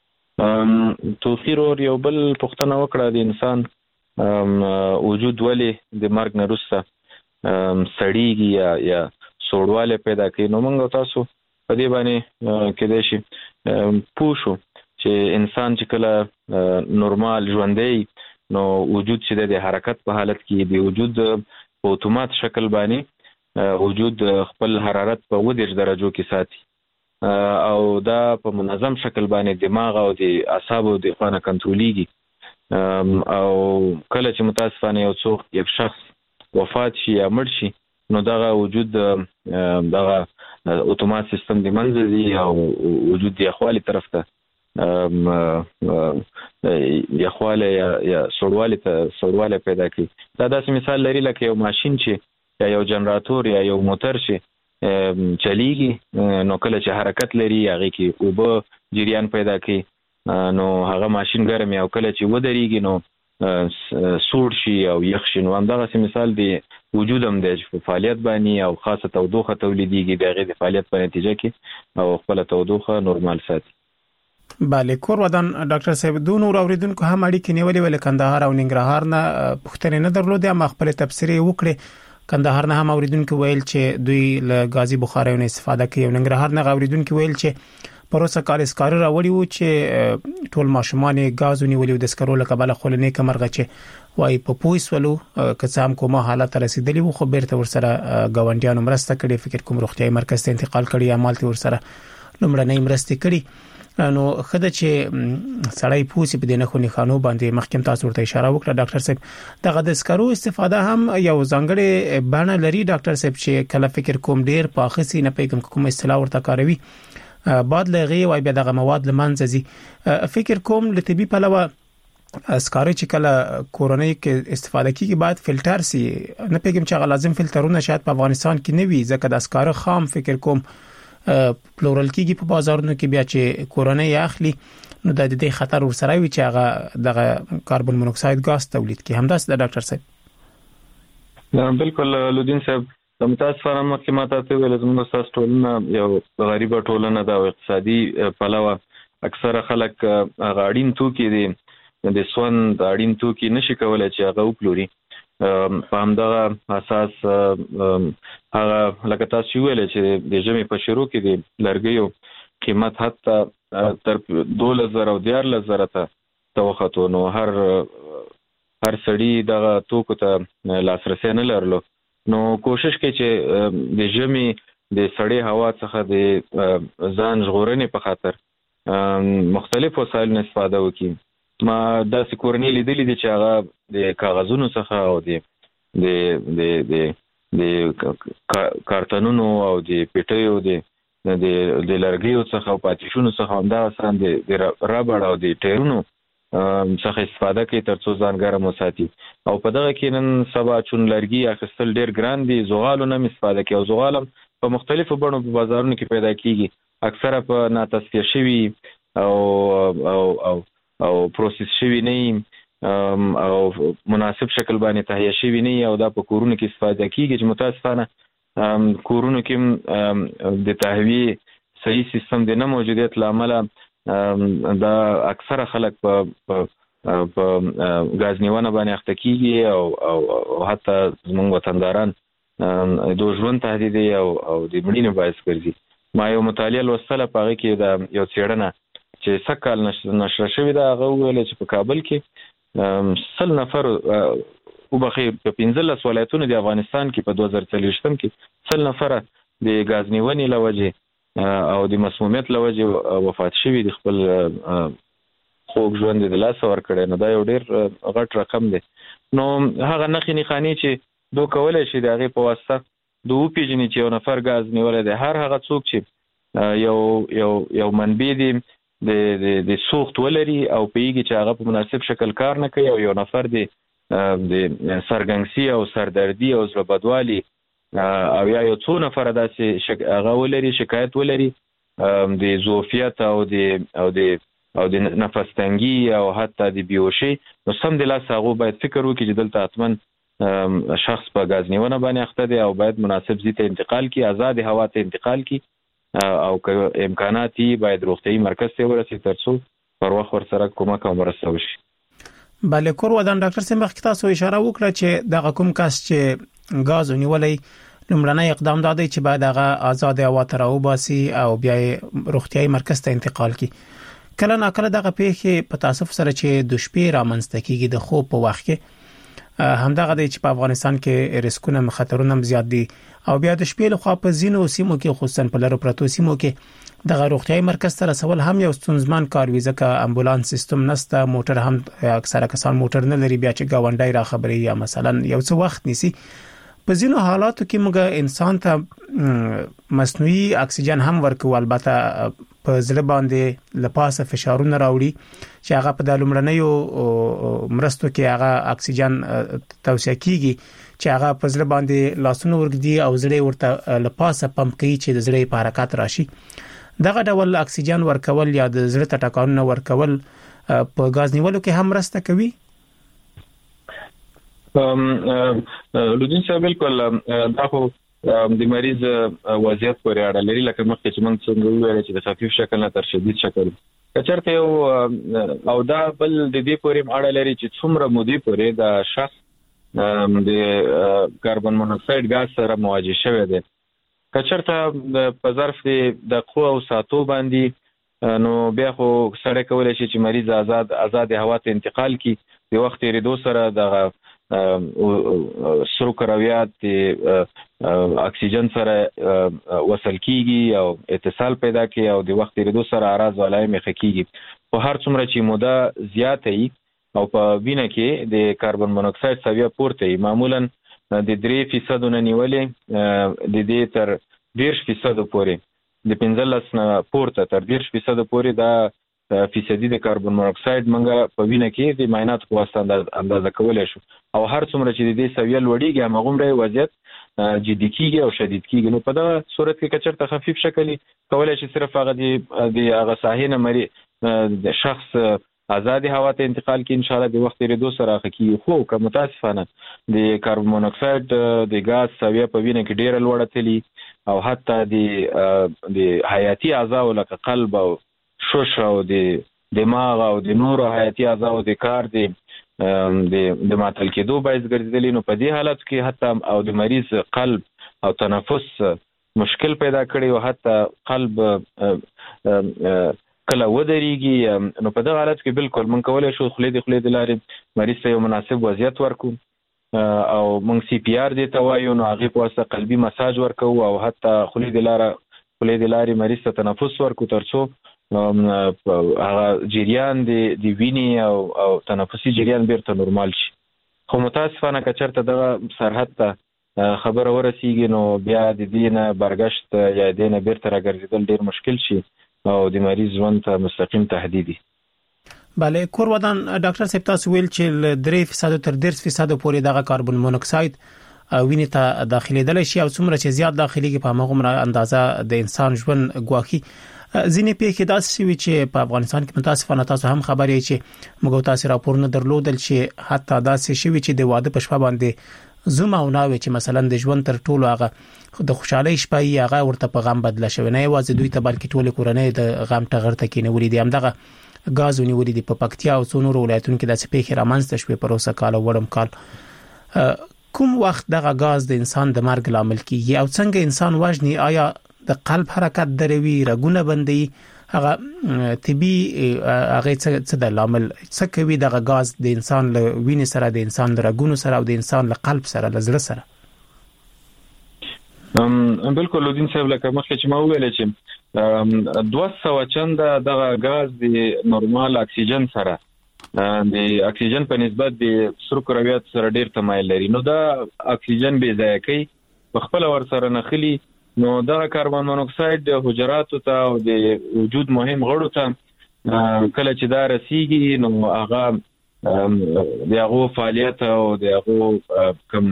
توخیر اور یو بل پښتنه وکړه د انسان وجود ولی د مرګ نه وروسته سړیږي یا یا سوړواله پیدا کوي. نو موږ تاسو په دې باندې کېدای شي پوه شو چې انسان چې کله نورمال ژوندی نو وجود چې د حرکت په حالت کې دی وجود په اتومات شکل باندې وجود خپل حرارت په ودیش درجو کې ساتي او دا په منظم شکل باندې دماغ او د اعصابو د خانه کنټرولېږي او کله چې متاسفانه یو څوک یو شخص وفات شي یا مړ شي نو دغه وجود دغه اتومات سیستم د منځ دی او وجود د یخوالي طرف ته یخواله یا سړواله ته سړواله پیدا کوي. دا داسې مثال لري لکه یو ماشين چې یا یو جنراتور یا یو موټر چې چلیږي نو کله چې حرکت لري هغه کې اوبه جریان پیدا کوي نو هغه ماشين ګرم او کله چې ودرېږي نو سوړ شي او یخ شي. نو همدغه مثال دی وجود هم دی چې فعالیت باندې او خاصه تودوخه تولیديږي د هغې د فعالیت په نتیجه کې او خپل تودوخه نورمال ساتي. بله کور ودان ډاکټر صاحب دون اور اوریدونکو هم اړیکې نیولې ول کندهار او ننګرهار نه پښتنې نه درلودې ما خپل تفسیر وکړي. کندهار نه هم اوریدونکو ویل چې دوی له غازی بخاریو نه استفاده کوي او ننګرهار نه اوریدونکو ویل چې پروسه کار اسکار راوړي وو چې ټول ماشومان غاز ونیولې د اسکرو له کبله خلنې کمرغه چې وای په پویسولو کڅام کومه حالت رسیدلی وو خو بیرته ورسره غونډیانو مرسته کړي فکر کوم روغتيایي مرکز ته انتقال کړي عمل ته ورسره لمړنۍ مرسته کړي. نو خدای چې سړی پوسی په دینه خو نه خانو باندې مخکم تاسو ورته اشاره وکړه ډاکټر صاحب دغه د اسکرو استفاده هم یو ځانګړي بڼه لري ډاکټر صاحب چې کله فکر کوم ډیر پاخسي نه پیغام کوم اصطلاح ورته کاروي بعد لغي وای بیا دغه مواد لمنځي فکر کوم له طبي پلوه اسکار چې کله کورونی کې استفاده کیږي بعد فلټر سي نه پیغام چې لازم فلټرونه شاید په افغانستان کې نه وي ځکه د اسکار خام فکر کوم پلورل کیږي په بازارونو کې بیا چې کورونی اخلي نو د دې خطر ورسره وي چې هغه دغه کاربن مونوکساید غاز تولید کوي. همداس د ډاکټر صاحب بالکل لودین صاحب د متاسفانه مخکماته ته ویل زموږ تاسو ټولنه یو غریب ټولنه د اقتصادي پلوه اکثره خلک غاډین توکي دي د سون د اړین توکي نشي کولای چې هغه وپلوري. په همدغه اساس هغه لکه تاسو ویل چې د ژمي په شروع کې د لرګیو قیمت حتی تر دوله زره او دیارله زره ته توخته نو هر هر سړی دغه توکو ته لاسرسي نه لرلو. نو کوشش کوي چې د ژمي د سړې هوا څخه د ځان ژغورنې په خاطر مختلف وسایل نه استفاده وکړي. ما داسې کورنۍ لیدلې دي چې هغه د کاغذونو څخه او د د د د کارتونونو او د پیټیو د د لرګیو څخه او پاتیشونو څخه همدا سره د ربړ او د ټیرونو څخه استفاده کوي ترڅو ځان ګرم وساتي. او په دغه کې نن سبا چون لرګي اخیستل ډیر ګران دي زغالو نه استفاده کوي او زغالم په مختلفو بڼو په بازارونو کې پیدا کیږي اکثره په ناتصفیه شوی او او او او پروسس شوی نه او مناسب شکل باندې تهیه شوی نه او دا په کورونو کې استفاده کیږي چې متاسفانه کورونو کې د تهویه صحیح سیستم د نه موجودیت لامل دا اکثره خلک په په غاز نیونه باندې اخته کیږي او او حتی زموږ وطنداران د ژوند تهدید او او د مړینې باعث ګرځي. ما یو مطالعه لوستله په هغه کې د یو څېړنه چې سکهال نشر شوې ده هغه ویل چې په کابل کې سل نفر او بخیر په پنځلس ولایتونو د افغانستان کې په دوه زره څلوېښتم کې سل نفر د غاز نیونې لوجه او د مسمومیت لوجه وفات شوي د خپل خوږ ژوند د لاس ور کړی. نو دا یو ډیر غټ رقم دی. نو هغه نخې نخانی چې دو کولای شي د هغې په واسطه د وپیژني چې یو نفر غاز نیولی دی. هر هغه څوک چې یو یو یو منبع دی د د سوخت ولري او پیږي چې هغه په مناسب شکل کار نه کوي او یو نفر دی د سرګنګسي او سردردي او زړه بدوالي او یا یو څو نفر داسې هغه ولري شکایت ولري د زوفیت او د او د او د نفس تنګي او حتی د بیوشي نو سم د لاس هغه باید فکر وکړي چې دلته حتما شخص په غاز نیونه باندې اخته دی او باید مناسب ځای ته انتقال کړي آزاد هوا ته انتقال کړي او که امکانات یې باید روغتيایي مرکز ته ورسي ترڅو پر وخت ورسره کومک او مرسته وشي. بله کور ودان ډاکټر سیم وخت تاسو اشاره وکړه چې دغه کوم کس چې غاز نیولې لمړنی اقدام دادی چې باید هغه آزاد هوا ته راوباسي او بیا روغتيایي مرکز ته انتقال کړي. کله نا کله دغه پیښې په تاسف سره چې د شپې رامنځته کیږي د خوب په وخت کې همدغه د چې په افغانستان کې ریسکونه مخاطرونه زیات دي او بیا د شپې له خوا په زینو سیمو کې خصوصا په لارو پرتو سیمو کې دغه روغتيایي مرکز ته رسول هم یو ستونزمن کار وي ځکه امبولانس سیستم نشته موټر هم اکثره کسان موټر نه لري بیا چې گاونډي را خبري یا مثلا یو څه وخت نیسي. په ځینو حالاتو کې موږ انسان ته مصنوعي اکسیجن هم ورکو البته په ځل باندې لپاسه فشارونه راوړي چې هغه په د لومړنیو مرستو کې هغه اکسیجن توصیه کیږي چې هغه په ځل باندې لاسونه ورګدي او زړه ورته لپاسه پمپ کوي چې د زړه په حرکت راشي. دغه ډول اکسیجن ورکول یا د زړه ته ټکانونه ورکول په غاز نیولو کې هم مرسته کوي؟ ام لودین صاحب بالکل دا خو د مریض وضعیت پورې اړه لري، لکه مخکې چې موږ څنګه ویل چې د خفیف شکل نه تر شدید شکل کچرته یو او دا بل د دې پورې اړه لري چې څومره مودې پورې د شخص د کاربن مونوکساید غاز سره مواجه شوی دی. کچرته په ظرف د قوه او ساتو باندې نو بیا خو سره کولای شي چې مریض آزاد آزاد هوا ته انتقال کی د وخت ریدو سره د سرو کرویات د اکسیجن سره وصل کیږي او اتصال پیدا کوي او د وخت ریدو سره اراز ولای مخ کیږي. په هر څومره چې موده زیاته وي او په وینه کې د کاربن مونوکساید سویه پورته وي، معمولا د درې فیصد نه نیولې د دې تر دیرش فیصد پورې د پنځلس نه پورته تر دیرش فیصد پورې دا فیصدي د کاربن مونوکساید منګه په وینه کې د معاینات په واسطه اندازه کولای شو او هر څومره چې د دې سویه لوړیږي هغومره وضعیت جدي کیږي او شدید کیږي. نو په دا صورت کې کچرته خفیف شکل کولای شي صرف هغه د هغه ساحې نه مری د شخص آزادي هوا ته انتقال کی ان شاء الله د وخت ریدو سره خکی. خو که متاسفانه د کاربن مونوکساید د غاز سویه په وینه کې ډیره لوړه تللی او حتی د د حیاتي اعضاء لکه قلب او شش او د دماغ او د نورو حیاتي اعضاء د کار د د معطل کېدو باعث ګرځیدلی. نو په دې حالت کې حتی او د مریض قلب او تنفس مشکل پیدا کړي او حتی قلب کله ودرېږي. نو په دغه حالت کې بالکل مونږ کولای شو خولې د خولې د لارې مریض ته یو مناسب وضعیت ورکو او مونږ سی پی آر دې ته وایو، نو هغې په واسطه قلبي مساج ورکو او حتی خولې د لاره خولې د لارې مریض ته تنفس ورکو تر څو هغه جریان د وینې او او تنفسي جریان بیرته نورمال شي. خو متاسفانه که چېرته دغه سرحد ته خبره ورسیږي نو بیا د دې نه برګشت یا دې نه بیرته راګرځېدل ډېر مشکل شي او د مریض ژوند ته مستقیم تهدیدي. بله کور ودان ډاکټر صاحب تاسو ویل چې درې فیصد تر دیرش فیصد پورې دغه کاربن مونوکساید وینې ته داخليدل شي او څومره چې زیات داخليږي په هغه اندازه د انسان ژوند ګواکي. ځینې پیښې داسې وي چې په افغانستان کې متاسفانه تاسو هم خبرې چې موږ تاسو راپورونه درلودل چې حتی داسې شوي چې د واده په شپه باندې زوم او ناوي چې مثلا د ژوند تر ټولو هغه د خوشحالي شپه یې هغه ورته په غم بدله شوی، نه یوازې دوی ته بلکې ټول کورنۍ د غم ټغر ته کې نیولې دي. هم دغه غاز ونیولې دي په پکتیا او څو نورو ولایتونو کې داسې پیښې رامنځته شوې په روسه کال او وړم کال. کوم وخت دغه غاز د انسان د مرګ لامل کیږي او څنګه انسان وژني؟ آیا د قلب حرکت دروي، رګونه بندي، هغه طبي هغه څه د لامل څه کوي دغه غاز د انسان له وینې سره، د انسان له رګونو سره او د انسان له قلب سره، له زړه سره؟ ام بالکل لودین صاحب لکه مخکې چې ما ویل چې دوه سوه چنده دغه غاز د نورمال اکسیجن سره د اکسیجن په نسبت د سرو کرویات سره ډیر تمایل لري. نو دا اکسیجن بې ځایه کوي په خپل ور سره نخلي. نو دا کاربن مونوکساید هجراتو ته او د وجود مهم غړو ته کله چې دا رسیږي نو هغه د هغو فعالیت او د هغو کوم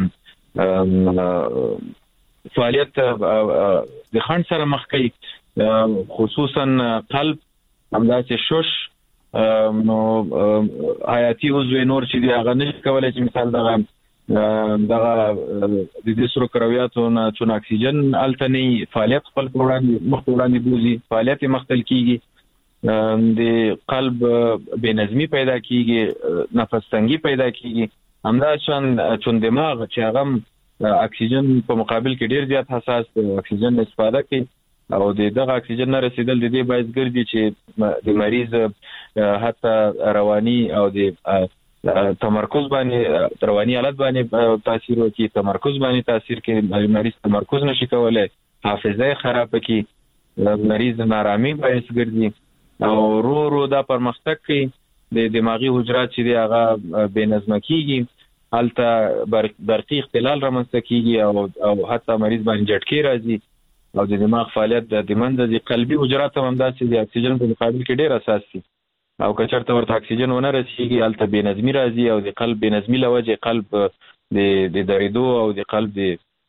فعالیت د خنډ سره مخ کوي، خصوصا قلب همداسې شش نو حیاتي عضو نور چې دی هغه نشي کولای چې مثال دغه دغه د دې سرو کرویاتو نه چون اکسیجن التنی فعالیت خپل وړاندې مخ وړاندې بوزي، فعالیت مختل کیږي، د قلب بې نظمی پیدا کیږي، نفس تنګي پیدا کیږي. همداشان چون دماغ چې هغه اکسیجن په مقابل کې ډیر زیات حساس دی، اکسیجن استفاده کوي او دغه اکسیجن نه رسیدل د دې باعث ګرځي چې د مریض حتی رواني او د تمرکز باندې رواني حالت باندې تاثیر وکړي، تمرکز باندې تاثیر کوي، مریض تمرکز نشي کولای، حافظه خراب کوي، مریض نارامي باعث ګرځي او رو رو دا پرمختګ کوي، د دماغي حجرات چې دی هغه بې نظمه کیږي، هلته برقي اختلال رامنځته کیږي او او حتی مریض باندې جټکې راځي او د دماغ فعالیت د دمنده د قلبي حجرات هم داسې د اکسیجن په مقابل کې ډیر اساس دي او که چېرته ورته اکسیجن ونه رسیږي هلته بې نظمي راځي او د قلب بې نظمي له وجې قلب د د درېدو او د قلب د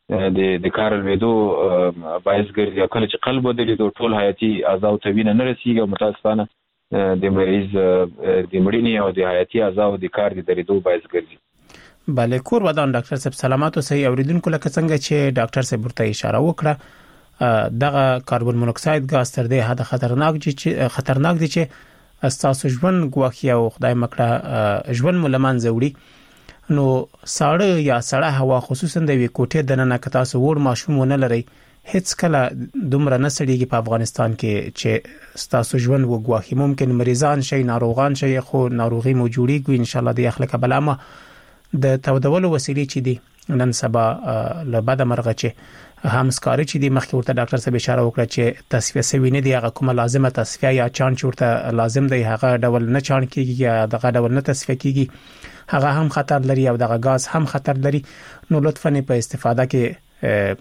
د د کار لویدو باعث ګرځي. کله چې قلب ودرېدو ټول حیاتي اعضاء ته وینه نه رسیږي او متاسفانه د مریض د مړینې او د حیاتي اعضاء د کار د درېدو باعث ګرځي. بله کور ودان ډاکټر صاحب سلامات اوسئ. اوریدونکو لکه څنګه چې ډاکټر صاحب ورته اشاره وکړه دغه کاربن مونوکساید ګاز تر دې حد خطرناک دي چې خطرناک دي چې تاسو ژوند ګواخي او خدای مکړه ژوند ملمن زوري. نو ساړه یا سړه هوا خصوصا د وی کوټې د نن کتاسو وړ ماشوم ونه لري هیڅ کله دومره نه سړيږي په افغانستان کې چې تاسو ژوند وګواخي. ممکن مریضان شي ناروغان شي خو ناروغي مو جوړیږي ان شاء الله د اخلاق بلامه د تودولو وسیلې چې دي نن سبا له بده مرغه چې هم سکاري چې دي مخکې ورته ډاکټر صاحب اشاره وکړه چې تصفیه سوي نه دي هغه کومه لازمه تصفیه یا چانچ ورته لازم دی هغه ډول نه چان کیږي یا دغه ډول نه تصفیه کیږي هغه هم خطر لري او دغه غاز هم خطر لري. نو لطفاً په استفاده کې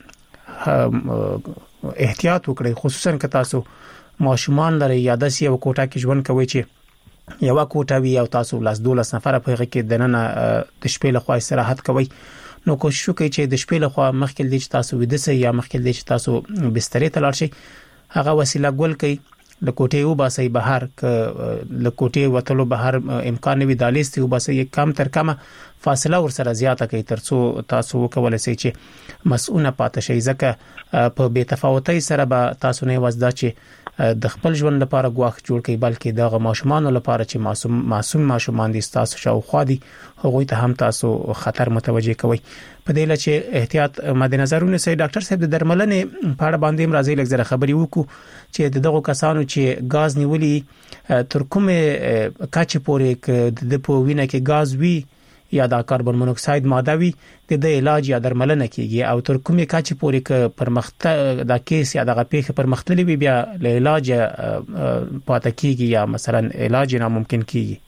احتیاط وکړئ خصوصا که تاسو ماشومان لري یا د سیو کوټه کې ژوند کوي چې یو کوټه وی او تاسو لاس دولس نفر په هغه کې دننه د شپې له خوا استراحت کوي. نو کوشش وکړئ چې د شپې له خوا مخکې د تاسو ویده سي یا مخکې د تاسو بسترې ته لاړ شئ هغه وسیله ګول کړئ له کوټې وباسي بهر ک له کوټې وتلو بهر امکان وي دالیستي وباسي کم تر کمه فاصله ور سره زیاته کوي ترڅو تاسو وکولای شئ چې مسؤونه پاتې شئ. ځکه په بے تفاوتۍ سره به تاسو نه وځدا چې د خپل ژوند لپاره غواخ جوړ کړئ بلکې د ماشومان لپاره چې معصوم معصوم ماشومان دي تاسو شاوخوا دي هغه ته هم تاسو خطر متوجه کوي. په دې لچ احتیاط مد نظر ونیسئ. ډاکټر صاحب د درملنې په اړه باندې مرزي لږ خبري وکړو چې دغه کسانو چې غاز نیولي تر کومه کچ پورې د په وینه کې غاز وی یا د کاربن مونوکساید ماده وی د علاج یا درملنه کیږي او تر کومه کچ پورې ک پرمختګ د کیس یا د غپېخ پرمختللی وی بیا له علاج پاتې کیږي یا مثلا علاج ناممکن کیږي.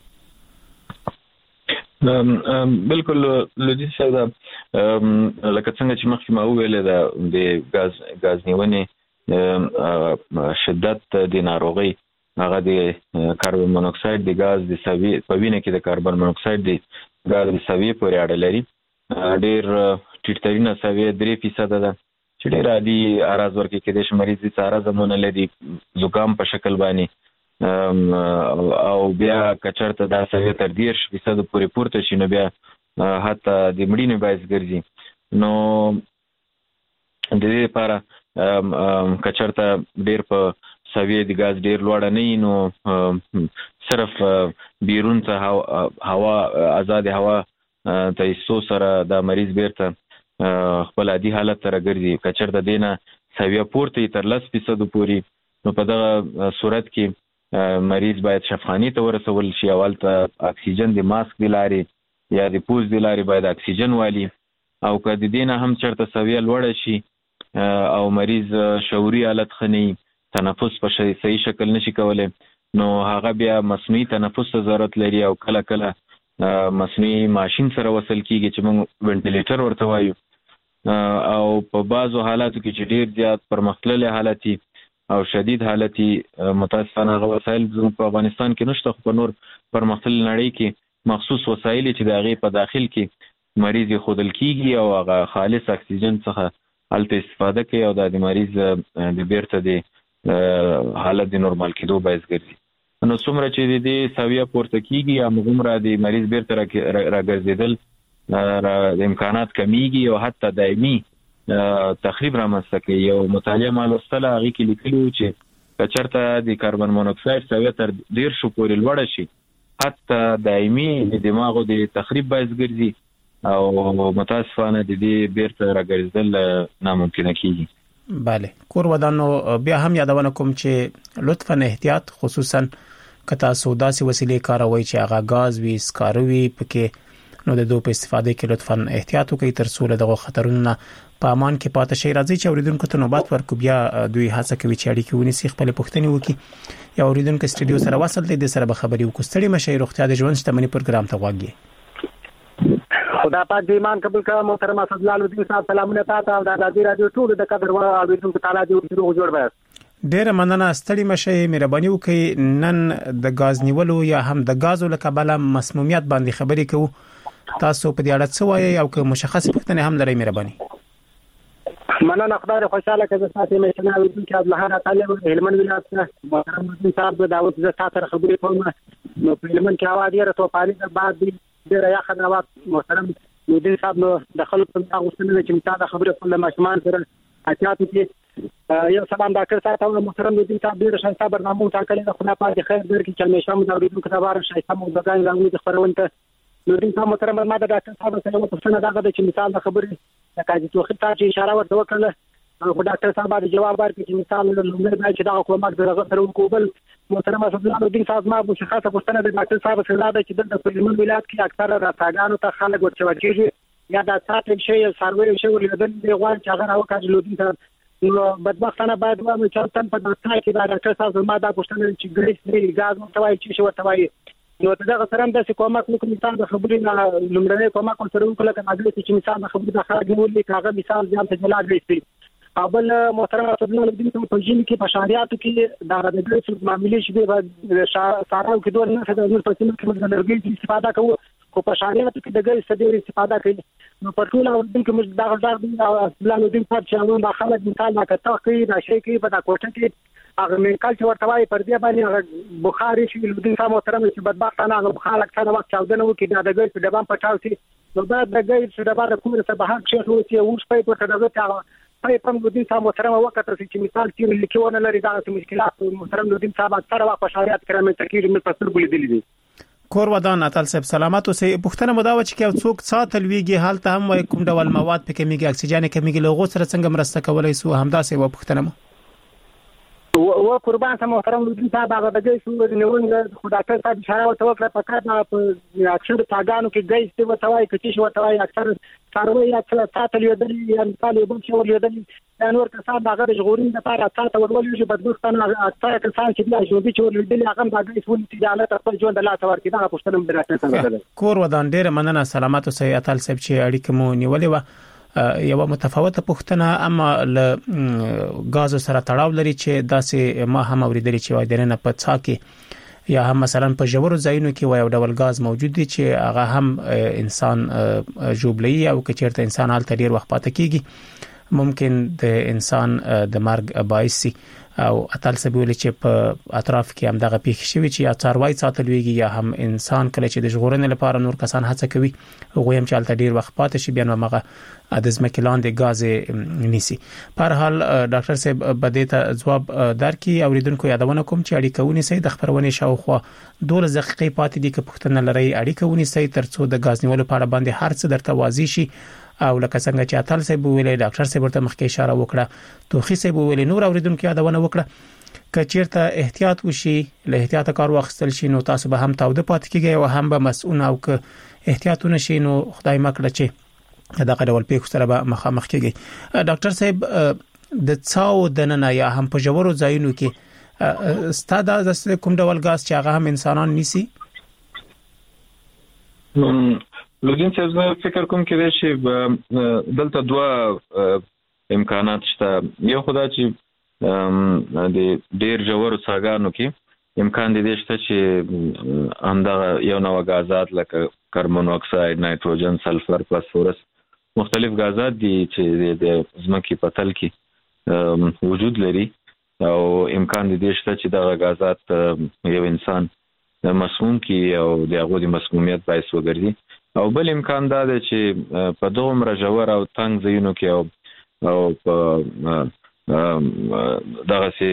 بالکل لږ څه دا لکه څنګه چې مخکې ما ویل دا د غاز غاز نیونې شدت د ناروغي هغه د کاربن مونوکساید د غاز د سوي په وینه کې د کاربن مونوکساید د غاز د سوي پورې اړه لري. ډېر ټیټترینه سوي درې فیصد ده چې ډېر عادي اراز ورکې کې د مریض د سارا زمونه لدی زکام په شکل باندې او بیا کچرته دا سوي تر ډېر فیصد پورې پورته شي نو بیا حتی د مړینې باعث ګرځي. نو د دې لپاره کچرته ډېر په سوي د غاز ډېر لوړ نه نو صرف بیرون ته هوا آزاد هوا تاسو سره د مریض بیرته خپل عادي حالت سره ګرځي. کچرته دینه سوي پورته تر لس فیصد پوري نو په دغه صورت کې مریض باید شفاخانه ته ورسول شي. اول ته اکسیجن د ماسک د لاري یا د پوز د لاري باید اکسیجن والی او که د دینه هم چرته سوي لوړ شي او مریض شعوري حالت خني تنفس په صحیح شکل نشي کولای نو هغه بیا مصنوعي تنفس ته ضرورت لري او کله کله مصنوعي ماشين سره وصل کیږي چې موږ وینټیلیټر ورته وایو او په بعضو حالاتو کې چې ډیر زیات پرمختللي حالتي او شدید حالتي متاسفانه هغه وسایل په افغانستان کې نشته خو په نور پرمختللي نړۍ کې مخصوص وسایل چې د هغه په داخل کې مریض خودل کیږي او هغه خالص اکسیجن څخه الته استفاده کوي او د مریض د بیرته د حالت د نورمال کېدو باعث ګرځي. نو څومره چې د سویه پورته کیږي یا موږ د مریض بیرته راګرځیدل د امکانات کمیږي او حتی دایمي تخریب رامنځته کوي. یو مطالعه مالوستله هغه کې لیکلي چې کچرته د کاربن مونوکساید سویه تر ډیر شو پورې لوړ شي حتی دایمي د دماغو د تخریب باعث ګرځي او متاسفانه د دې بیرته راګرځیدل ناممکن کیږي. بله کور ودانو بیا هم یادونه کوم چې لطفاً احتیاط خصوصا کتا سودا سي وسیلې کاروي چې هغه غاز وی سکاروي پکې نو د دوه په استفاده کې لطفاً احتیاط وکړئ تر څو له دغه خطرونو په امان کې پاتې شي. راځي چې اوریدونکو ته نوبت ورکو بیا دوی هڅه کوي چې اړیکې ونیسي خپل پوښتنې وکړي یا اوریدونکو استډیو سره وصل دي د سره به خبري وکړي. ستړي مشه روغتیا د ژوند شتمنۍ پروګرام ته واګي. خدا پاک دې ایمان قبول کړه. محترم اسدلال الدین صاحب سلامونه تاسو او د رادیو رادیو ټول د قدر وړ اوریدونکو تعالی دې روغ جوړ وي. ډېر مننه ستړي مشه مهرباني وکړئ. نن د غاز نیولو یا هم د غازو لکبله مسمومیت باندې خبرې کوو. تاسو په دې اړه څه وایي او که مشخص پوښتنه هم لرئ مهرباني. مننه خدای خوشاله کړه تاسو مې شناوي چې عبد الله تعالی هلمند ولایت محترم مدین صاحب داوود زه تاسو خبرې کوم نو په هلمند کې هوا ډیره توپاني ده بعد ډیره یخ ده محترم مدین صاحب نو د خلکو په غوښتنه چې متاده خبرې کوله ماشومان سره احتیاط وکړي یو سلام ډاکټر صاحب او محترم مدین صاحب ډیره شانسه برنامه ټاکلې ده خدای پاک خیر درکړي چې همیشه مو د اوریدونکو لپاره شایسته مو د ځان غوښتنې خبرونه مدین صاحب محترم ما د ډاکټر صاحب سره یو څه نه دا چې مثال د خبرې د کاجي توخي ته چې اشاره ورته وکړه خو ډاکټر صاحب د جواب ورکړي چې مثال لومړی دا چې دا حکومت درغه سره وکول محترم اسد الله الدین صاحب ما مشخصه پوښتنه د ډاکټر صاحب سره ده چې د هلمند ولایت کې اکثره راځګانو ته خلک ورچوي یا دا ساتل شي سروي شي ولودل دی غواړي چې هغه راوکړي لودین ته نو بدبختانه باید و چې تن په داسای کې دا ډاکټر صاحب ما دا پوښتنه چې ګریس لري غاز متوای چې شو ورتوي نو دا سره هم د کومک نو کوم مثال د خبرې نه لمړنۍ کومک سره وکړه کنه چې مثال د خبرې د خارج نیولې کاغه مثال ځان ته جلا کړی اول محترم اسد الله الدین ته په جین کې په شاریاتو کې دا د ګریس معاملې شي د ساراو کې دوه نه د نور په سیمه کې د لرګي استفاده کوو خو په شاریاتو کې د ګریس ډېر استفاده کوي نو په ټول او د کوم دا غږ د الله الدین په چاوند داخله مثال دا کته کوي دا شي کوي په دا کوټه کې هغه میکال چې ورته وايي پر دې باندې بخاري شي الدین صاحب محترم چې بدبختانه هغه بخار اکثر وخت چاودنه وکړي دا د ګریس په ډبان پټاو شي نو دا د ګریس په ډبان کومه څه به حق شي نو چې اوس په په دغه ته په پم الدین صاحب محترم وخت چې مثال چې لیکونه لري دا مشکلات محترم الدین صاحب اکثر وخت په شریعت کرامه تکیر مې پسر بولې دي دي کور ودان اتل صاحب سلامات اوسئ پښتنه مداوه چې یو څوک ساتل ویږي حالت هم وای کوم ډول مواد په کمیږي اکسیجن کمیږي لغو سره څنګه مرسته کولای سو همداسې و پښتنه و قربان سم محترم الدین صاحب هغه د ګیس نیول خو ډاکټر صاحب اشاره ورته وکړه په کار په اکثر تاګانو کې ګیس ته وتاوي کچې شو وتاوي اکثر څاروي یا څه ساتل یو دلی یا مثال یو بل شو یو دلی نور کسان دا غره ژغورین د پاره ساته ورول یو بدبختانه اکثر کسان چې بیا شو دي چې ورول دي هغه د ګیس ول تجارت خپل ژوند لا تور کې دا پښتنم د ډاکټر صاحب کور ودان ډیر مننه سلامات اوسئ اتل صاحب چې اړیکه مو نیولې و یو متفاوته پوښتنه اما ل غاز سره تړاو لري چې داسې ما هم اوریدلی چې وای درنه په څا کې یا هم مثلا په جوړو ځایونو کې وای ډول غاز موجود دي چې هغه هم انسان جوړلې او کچېرته انسان حالت ډیر وخت پاتې کیږي ممکن د انسان د مرګ باعث شي او اتل سبول چې په اطراف کې هم دغه پیښ شوی چې یا څاروي ساتل ویږي یا هم انسان کله چې د ژغورنې لپاره نور کسان هڅه کوي هغه هم چې حالت ډیر وخت پاتې شي بیا نو مغه د ځمکې لاندې غاز نیسي په هر حال ډاکټر صاحب بده ته جواب درکې اوریدونکو یادونه کوم چې اړیکه ونی سي د خبرونه شاوخوا دوه دقیقې پاتې دي چې پښتنه لري اړیکه ونی سي ترڅو د غاز نیولو په اړه باندې هر څه درته واضح شي او لکه څنګه چې اتل صاحب ویلي ډاکټر صاحب ورته مخکې اشاره وکړه توخي صاحب ویلي نور اوریدونکو یادونه وکړه کچیرته احتیاط وشي له احتیاط کار واخستل شي نو تاسو به هم تاوده پات کیږي او هم به مسؤل او که احتیاط نشي نو خدای مکړه چې دا ډول پیښ سره به مخامخ کیږي ډاکټر صاحب د څاو دننه یا هم په جوړو ځایونو کې ستاده د کوم ډول غاز چې هغه هم انسانان نیسي لودین صاحب زه فکر کوم کې چې دلته دوه امکانات شته یو خدای چې د ډیر جوړو څاګانو کې امکان دي شته چې همدا یو نوع غازات لکه کاربن ډای اکساید نایتروجن سلفر فاسفورس مختلف غازات دي چې د ځمکې په تل کې وجود لري او امکان دي شته چې دا غازات یو انسان مسموم کی او د هغه د مسمومیت باعث وګرځي او بل امکان دا دی چې په دوه مرجور او تنگ ځایونو کې او او په دغه سي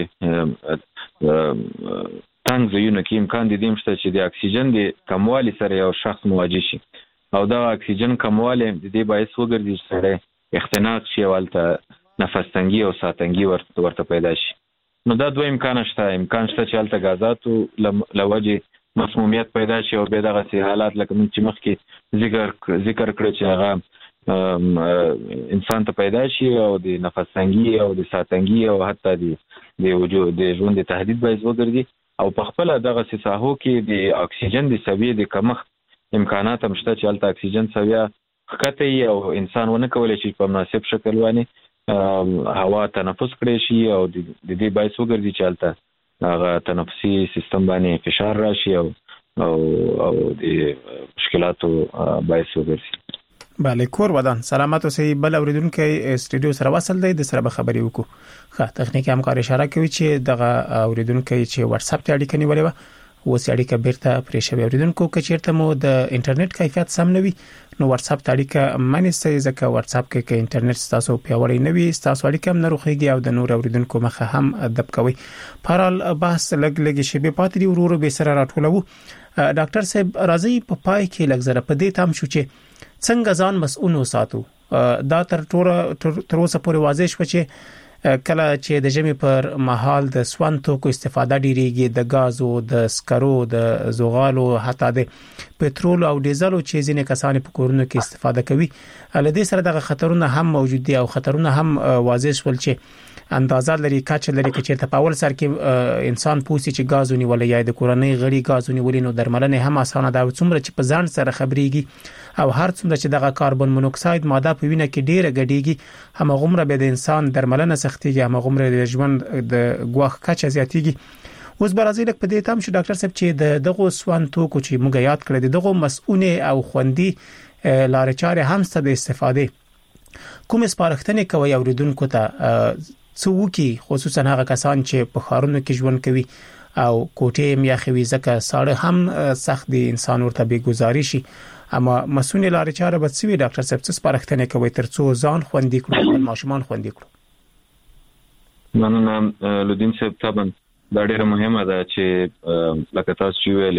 تنگ ځایونو کې امکان دي دمشته چې د اکسیجن د کموالي سره یو شخص مواجه شي او دا اکسیجن کمواله د دې باعث وګرځي چې سره اختناق شي ولته نفس تنګي او ساتنګي ورته ورته پیدا شي نو دا دوه امکان شته امکان شته چې الته غازاتو لوجه مسمومیت پیدا شي او به دغه سي حالات لکه چې مخکې ذکر ذکر کړی چې هغه انسان ته پیدا شي او د نفس تنګي او د ساتنګي او حتی د د وجود د ژوند د تهدید باعث وګرځي او په خپل دغه سي ساحو کې د اکسیجن د سویې د کمښت امکانات هم شته چې الته اکسیجن سویه خطه او انسان ونه کولای شي په مناسب شکل باندې هوا تنفس کړي شي او د دې باعث وګرځي چې الته هغه تنفسي سیستم باندې فشار راشي او او او د مشکلاتو باعث وګرځي bale کور ودان سلامات اوسئ. بل اوریدونکو استودیو سره وصل دی، د سره به خبرې وکړو. ښه تخنیکی همکار اشاره کوي چې دغه اوریدونکو چې واتس اپ ته اړیکه نیولې و اوس اړیکه بیرته پرې شوی. اوریدونکو که چیرته مو د انټرنیټ کیفیت سم نه وي نو واتس اپ ته اړیکه منځته ځکه واتس اپ کې کې انټرنیټ تاسو پیاوړی نه وي تاسو اړیکه هم نه روخیږي او د نور اوریدونکو مخه هم دب کوي. پرال بحث لګ لګ شی به پاتې ورور به سره راټولو. ډاکټر صاحب راځي په پای کې لږ زره په دې تام شو چې څنګه ځان مسؤل وساتو. دا تر ټوله تر اوسه پورې واضح شو چې کله چې د ژمي پر مهال د سون توکو استفاده ډیریږي، د غازو، د سکرو، د زغالو، حتی د پټرول او ډیزلو چې ځینې کسان په کورونو کې استفاده کوي. لدې سره دغه خطرونه هم موجود دي او خطرونه هم واضح شول چې اندازه لري کچ لري چې ته په اول سر کې انسان پوسی چې غازونی ولې یا د کورنۍ غړي غازونی ولې نو درملنه هم اسانه ده. څومره چې په ځان سره خبريږي او هر څومره چې دغه کاربن مونوکساید ماده په وینه کې ډیره غډيږي هم غومره به د انسان درملنه سختيږي، هم غومره د ژوند د غوښ کچ زیاتېږي. اوس برازیل په دې تام شو ډاکټر صاحب چې د دغه سوان توکو چې موږ یاد کړل دغه مسؤونه او خوندي لارې چارې هم ست د استفاده کوم سپارښتنه کوي اوریدونکو ته څوکي خصوصا هغه کسان چې په خارونو کې ژوند کوي او کوټې میاخوي ځکه ساړه هم سخت دي انسان ورته به گزاري شي. اما مسؤل لارې چاره به څه وي ډاکټر صاحب څه سپارښتنه کوي ترڅو ځان خوندي کړو او ماشومان خوندي کړو؟ مننه لودین صاحب. طبعا دا ډیره مهمه ده چې لکه تاسو چې ویلې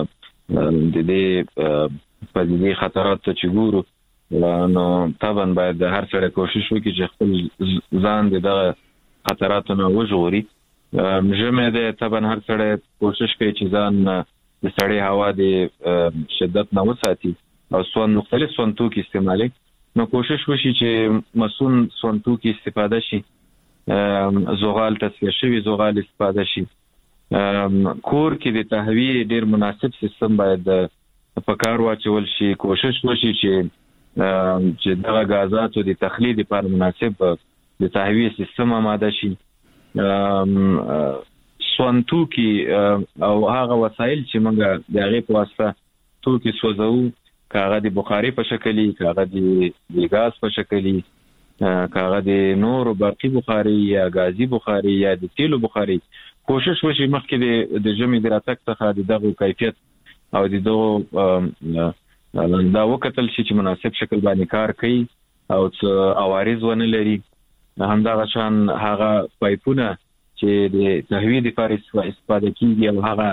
د دې په دې خطرات ته چې ګورو نو طبعا باید هر څړې کوشش وکړي چې خپل ځان دغه خطراتو نه وژغوري. ژمه ده طبعا هر څړې کوشش کوي چې ځان د سړې هوا د شدت نه وساتي او سون مختلف سون توکي استعمالي. نو کوشش وشي چې مسون سون توکي استفاده شي، زغال تصفیه شوی زغال استفاده شي. کور کې د تهویه ډیر مناسب سیستم باید په کار واچول شي. کوشش وشي چې چې دغه غازاتو د تخلید لپاره مناسب د تهویه سیستم آماده شي. سون توکي او هغه وسایل چې موږ د هغه په واسطه توکي سوځو، کاغه د بخاري په شکلي، کاغه د غاز په شکلي، کاغه د نور برقي بخاري یا غازي بخاري یا د تیلو بخاري. کوشش وشي مخکې د جمع دراتک څخه دغه کیفیت او دغه دا وکتل شي چې مناسب شکل باندې کار کوي او عوارض ونه لري. همدغه شان هغه پایپونه چې د تهویه لپاره استفاده کیږي او هغه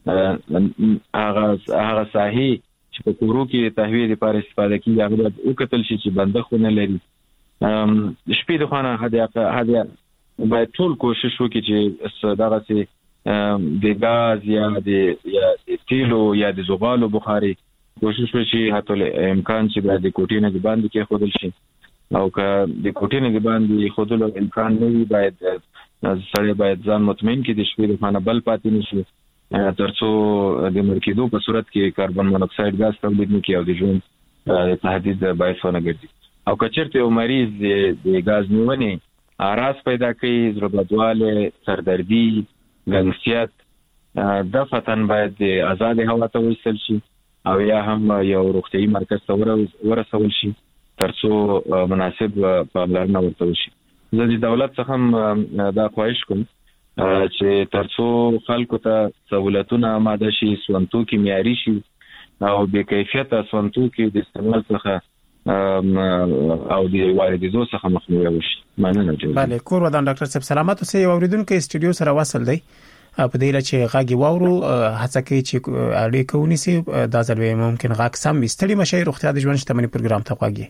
هغه هغه ساحې چې په کورو کې تهویه لپاره استفاده کیږي هغه وکتل شي چې بندخونه لري. شپې د خانه هدیه هدیه باید ټول کوشش وکړي چې دغه سي د غاز یا د یا د تیلو یا د زغالو بخاري کوشش وشي حتی امکان چې باید د کوټې نه باندې کې خودل شي او که د کوټې نه باندې خودل امکان نه وي باید سړی باید ځان مطمئن کړي د شپې د خانه بل پاتې نشي ترڅو د مرکزو په صورت کې کاربن مونوکساید غاز تولید نه کوي او د ژوند تهدید باعث ونه ګرځي. او که چېرته یو مریض د غاز نیونې اراس پیدا کوي، زړه بدواله، سردردي، لنګسیت، د فتن باید آزاد هوا ته وصل شي او یا هم یو روغتيایي مرکز ته ورسول شي ترڅو مناسب پاملرنه ورته وشي. زه د دولت څخه دا خواهش کوم چې ترڅو خلکو ته سہولتونه آماده شي، سونتو کې معیاري شي او به کیفیت سونتو کې د استعمال څخه او د واردېدو څخه مخنیوي وشي. مننه. بله کور ودان ډاکټر صاحب سلامات اوسئ. اوریدونکو استودیو سره وصل دی په دې لچې غاګي واورو هڅه کوي چې اړیکه ونیسي دا ځل ممکن غاک سم استړي مشه روغتیا د ژوند شتمنۍ پروګرام ته غواګي.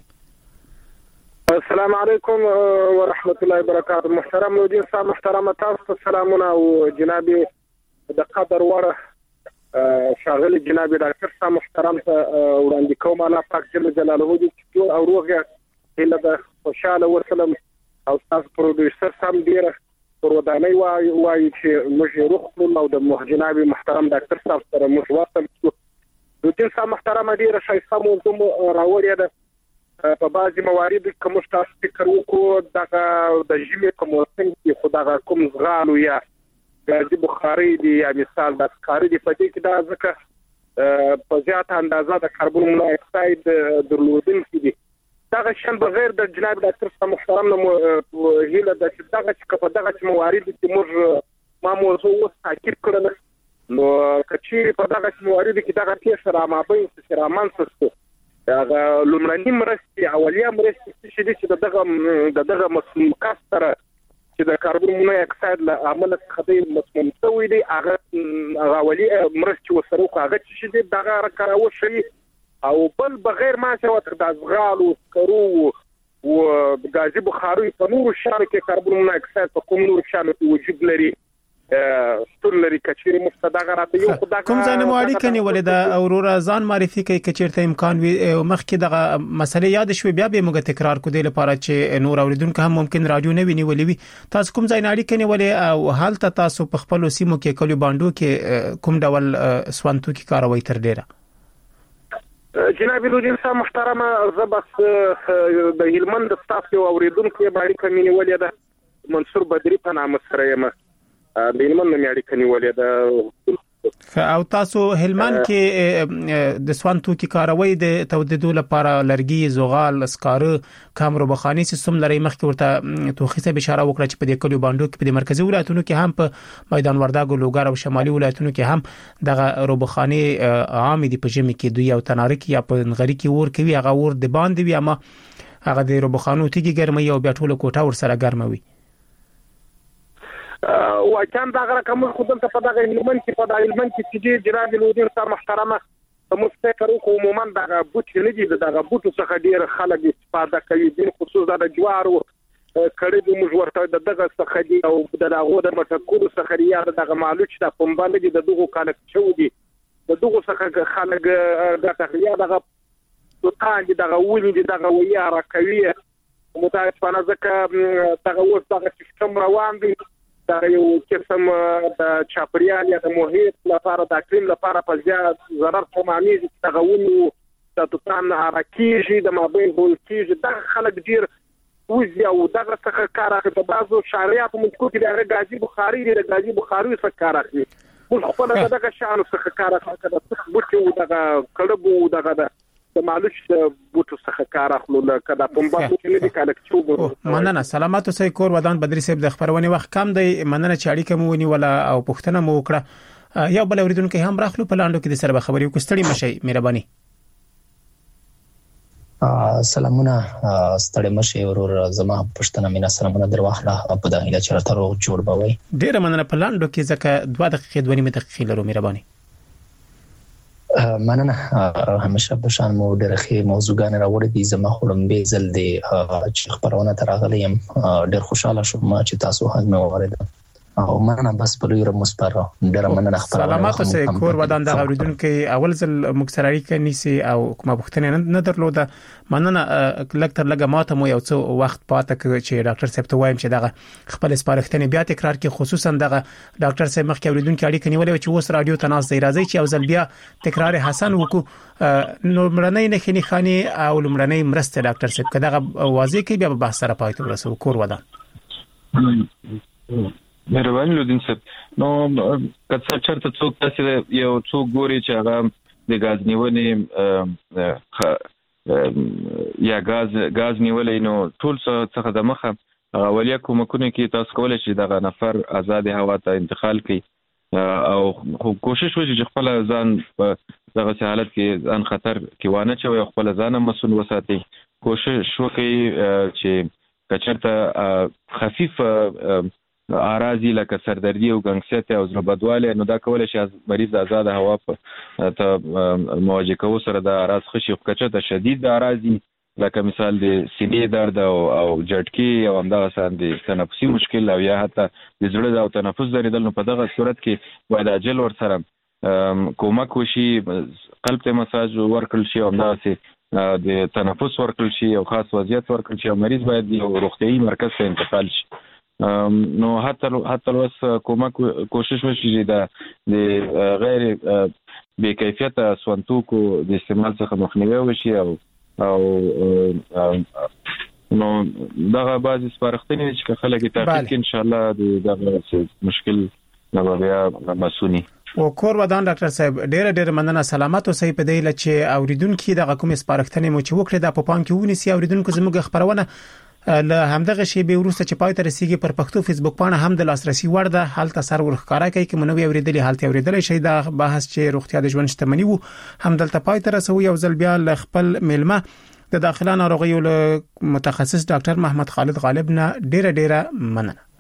السلام علیکم ورحمت الله وبرکاته. محترم مدیر صاحب، محترم تاسو سلامونه او جناب د قدر وړه شاغل جناب ډاکټر صاحب محترم وړاندې کوم الله پاک جل جلاله دې ټول او روغه هله د خوشاله وسلم او تاسو پروډوسر سم ډیره ورودانې وای وای چې موږ روغ او د جناب محترم ډاکټر صاحب سره موږ وصل شو. د دې صاحب محترم ډیره شایسته موضوع راوړی ده. په بعضی مواردو کې موږ تاسو فکر وکړو دغه د ژمي کوم څنګه خدای کوم غالو یا غازي بخاري دی یا مثال د کاری دی په دې کې دا ځکه په زیاته اندازه د کاربن مونو اکساید درلودونکي دي. دغه شان بغیر د جناب ډاکټر صاحب محترم نو هیله د چې دغه چې په دغه موارد چې موږ ما موضوع اوس تاکید کړل نو کچې په دغه موارد کې دغه پیښه را مابین چې را منځته هغه لومړنی مرستې اولیه مرستې چې دغه دغه مسموم کاستره چې د کاربن مونو اکساید له عمل څخه د مسموم شوی دی هغه اولیه مرستې وسره هغه چې دغه راکاو شي او بل بغیر ما څه وخت د ازغال او کرو او غازي بخاري په نور شارو کې کاربن مونو اکساید په کوم نور شارو کې وجود لري ستون لري کچېری مفتدغه راته یو خدای کوم ځای مو اړیکه نیولې ده اورورا ځان معرفي کوي کچېرته امکان وي مخکې دغه مسلې یاد شوي بیا به موږ تکرار کو دی لپاره چې نور اوریدونکو هم ممکن رادیو نه ویني ولې تاسو کوم ځای اړیکه نیولې او حالت تاسو په خپل سیمو کې کلو باندو کې کوم ډول سوانتو کې کاروي تر ډیره جناب لودین صاحب محترمه زبس د هلمند سټاف یو اوریدونکو باندې کمینی ولې ده منصور بدری په نامه سره یم د هلمند میاړي کني ولې دا او تاسو هلمند کې د سوانتو کې کاروي د تودیدو لپاره لرګي زغال اسکاره کامرو بخاني سیستم لري مخکې ورته توخیسه اشاره وکړه چې په دې کلیو باندې کې په د مرکزی ولایتونو کې هم په میدان وردګو لوګر او شمالي ولایتونو کې هم دغه روبخاني عام دي په جمی کې دوی او تنارک یا په نغری کې ور کوي هغه ور د باندې وي اما هغه د روبخانو تیږي ګرمي او بیا ټوله کوټه ور سره ګرموي واکان دا غره کوم خودل ته په دغه هلمند کې په دغه هلمند کې چې جناب لودین صاحب محترمه مستقر او عموما دغه بوت نه دي دغه بوت څخه ډیر خلک استفاده کوي د خصوصا د جوارو کړي د مجورته دغه څخه دي او د هغه د مټکورو څخه یا دغه معلوچ د پمبال دي دغه کال شو دي دغه څخه خلک د تخلیه دغه توتان دي دغه ونی دي دغه ویا راکوي متاسفانه ځکه دغه اوس دغه سیستم روان دي دا یو قسم د چاپریال یا د محیط لپاره د اقلیم لپاره په زیات ضرر کومامي تغونو د توتان راکیږي د مابین بول کیږي د خلک ډیر وزي او دغه څخه کار اخلي په بازو شریعت منکو کې د غازي بخاري د غازي بخاري څخه کار اخلي موږ خپل دغه شانو څخه کار اخلي د څخه بوټي او دغه کړبو دغه د معلوش بوټو څخه کار اخلو لکه د پمبا بوټي نه دي کالک چوبو مننه سلامات اوسئ کور ودان بدري صاحب د خبرونه وخت کم دی مننه چې اړیکه مو ونی ولا او پښتنه مو وکړه یو بل اوریدونکو هم راخلو په لاندو کې د سره خبري وکړي مشي مهرباني سلامونه ستړي مشه ورور زما پښتنه مینا سلامونه درواخله په دغه چرته روغ جوړ بوي ډیر مننه په لاندو کې ځکه دوه دقیقې دوه نیمه دقیقې لرو مهرباني مننه همیشه بشان مو ډېر ښه موضوعګان راوړي دي زما خلم به زل دي چې خبرونه تراغلیم ډېر خوشاله شوم چې تاسو هم مو ورده او مننه بس په لوی رموس پر ډېر مننه خبرونه سلامات اوسئ کور ودان د اوریدونکو اول ځل مکسراری کنيسي او کومه بوختنه نه درلوده مننه لکتر لګه ماته مو یو څو وخت پاته چې ډاکټر صاحب ته وایم چې دغه خپل سپارښتنه بیا تکرار کې خصوصا دغه ډاکټر صاحب مخکې اوریدونکو اړیکه نیولې چې اوس رادیو تناس دی راځي چې او ځل بیا تکرار حسن وکړو نو مرنۍ نه خني خاني او لمرنۍ مرسته ډاکټر صاحب کداغه واضح کې بیا بحث سره پاتې ورسو کور ودان مهرباني لودین صاحب نو کڅ چرته څوک تاسو یو څوک ګوري چې هغه د غاز نیولې یا غاز غاز نیولې نو ټول څه د مخه اولیا کومکونه کې تاسو کولای شئ دغه نفر آزاد هوا ته انتقال کړي او کوشش وکړي چې خپل ځان په دغه حالت کې ځان خطر کې وانه چې خپل ځان مسؤل وساتي کوشش وکړي چې کچرته خفيف اراضي لکه سردردي او ګنګسیت او زړه بدواله نو دا کولای شي مریض آزاد هوا ته مواجه کوو سره د اراض خشي کچته شدید د اراضي لکه مثال د سینې درد او جټکی او همدغه سان د تنفسي مشکل او یا حتی د زړه او تنفس درېدل نو په دغه صورت کې باید عاجل ور سره کومک وشي قلب ته مساج ورکړل شي او همدغه د تنفس ورکړل شي او خاص وضعیت ورکړل شي او مریض باید یو روغتيایي مرکز ته انتقال شي نو حتی حتی اوس کومک کوشش وشي د غیر بې کیفیت سوانتوکو د استعمال څخه مخنیوي وشي او او نو دغه بعضی سپارښتنې چې خلک ته ان شاء الله دغه مشکل نه بیا مسونی او کور ودان ډاکټر صاحب ډېر ډېر مننه سلامات اوسئ په دې لچې اوریدونکو د کوم سپارښتنې مو چې وکړه د په پام کې ونیسي اوریدونکو زموږ خبرونه له همدغه شی به ورسته چې پای ته رسیدي پر پښتو فیسبوک باندې هم د لاسرسي وړ ده حالت سر ورخکارا کوي چې منوي اوریدلې حالت اوریدلې شي دا بحث چې روغتیا د ژوند شتمنۍ وو هم دلته پای ته رسوي او ځل بیا ل خپل ملمه د داخله ناروغیو متخصص ډاکټر محمد خالد غالب نه ډیره ډیره مننه.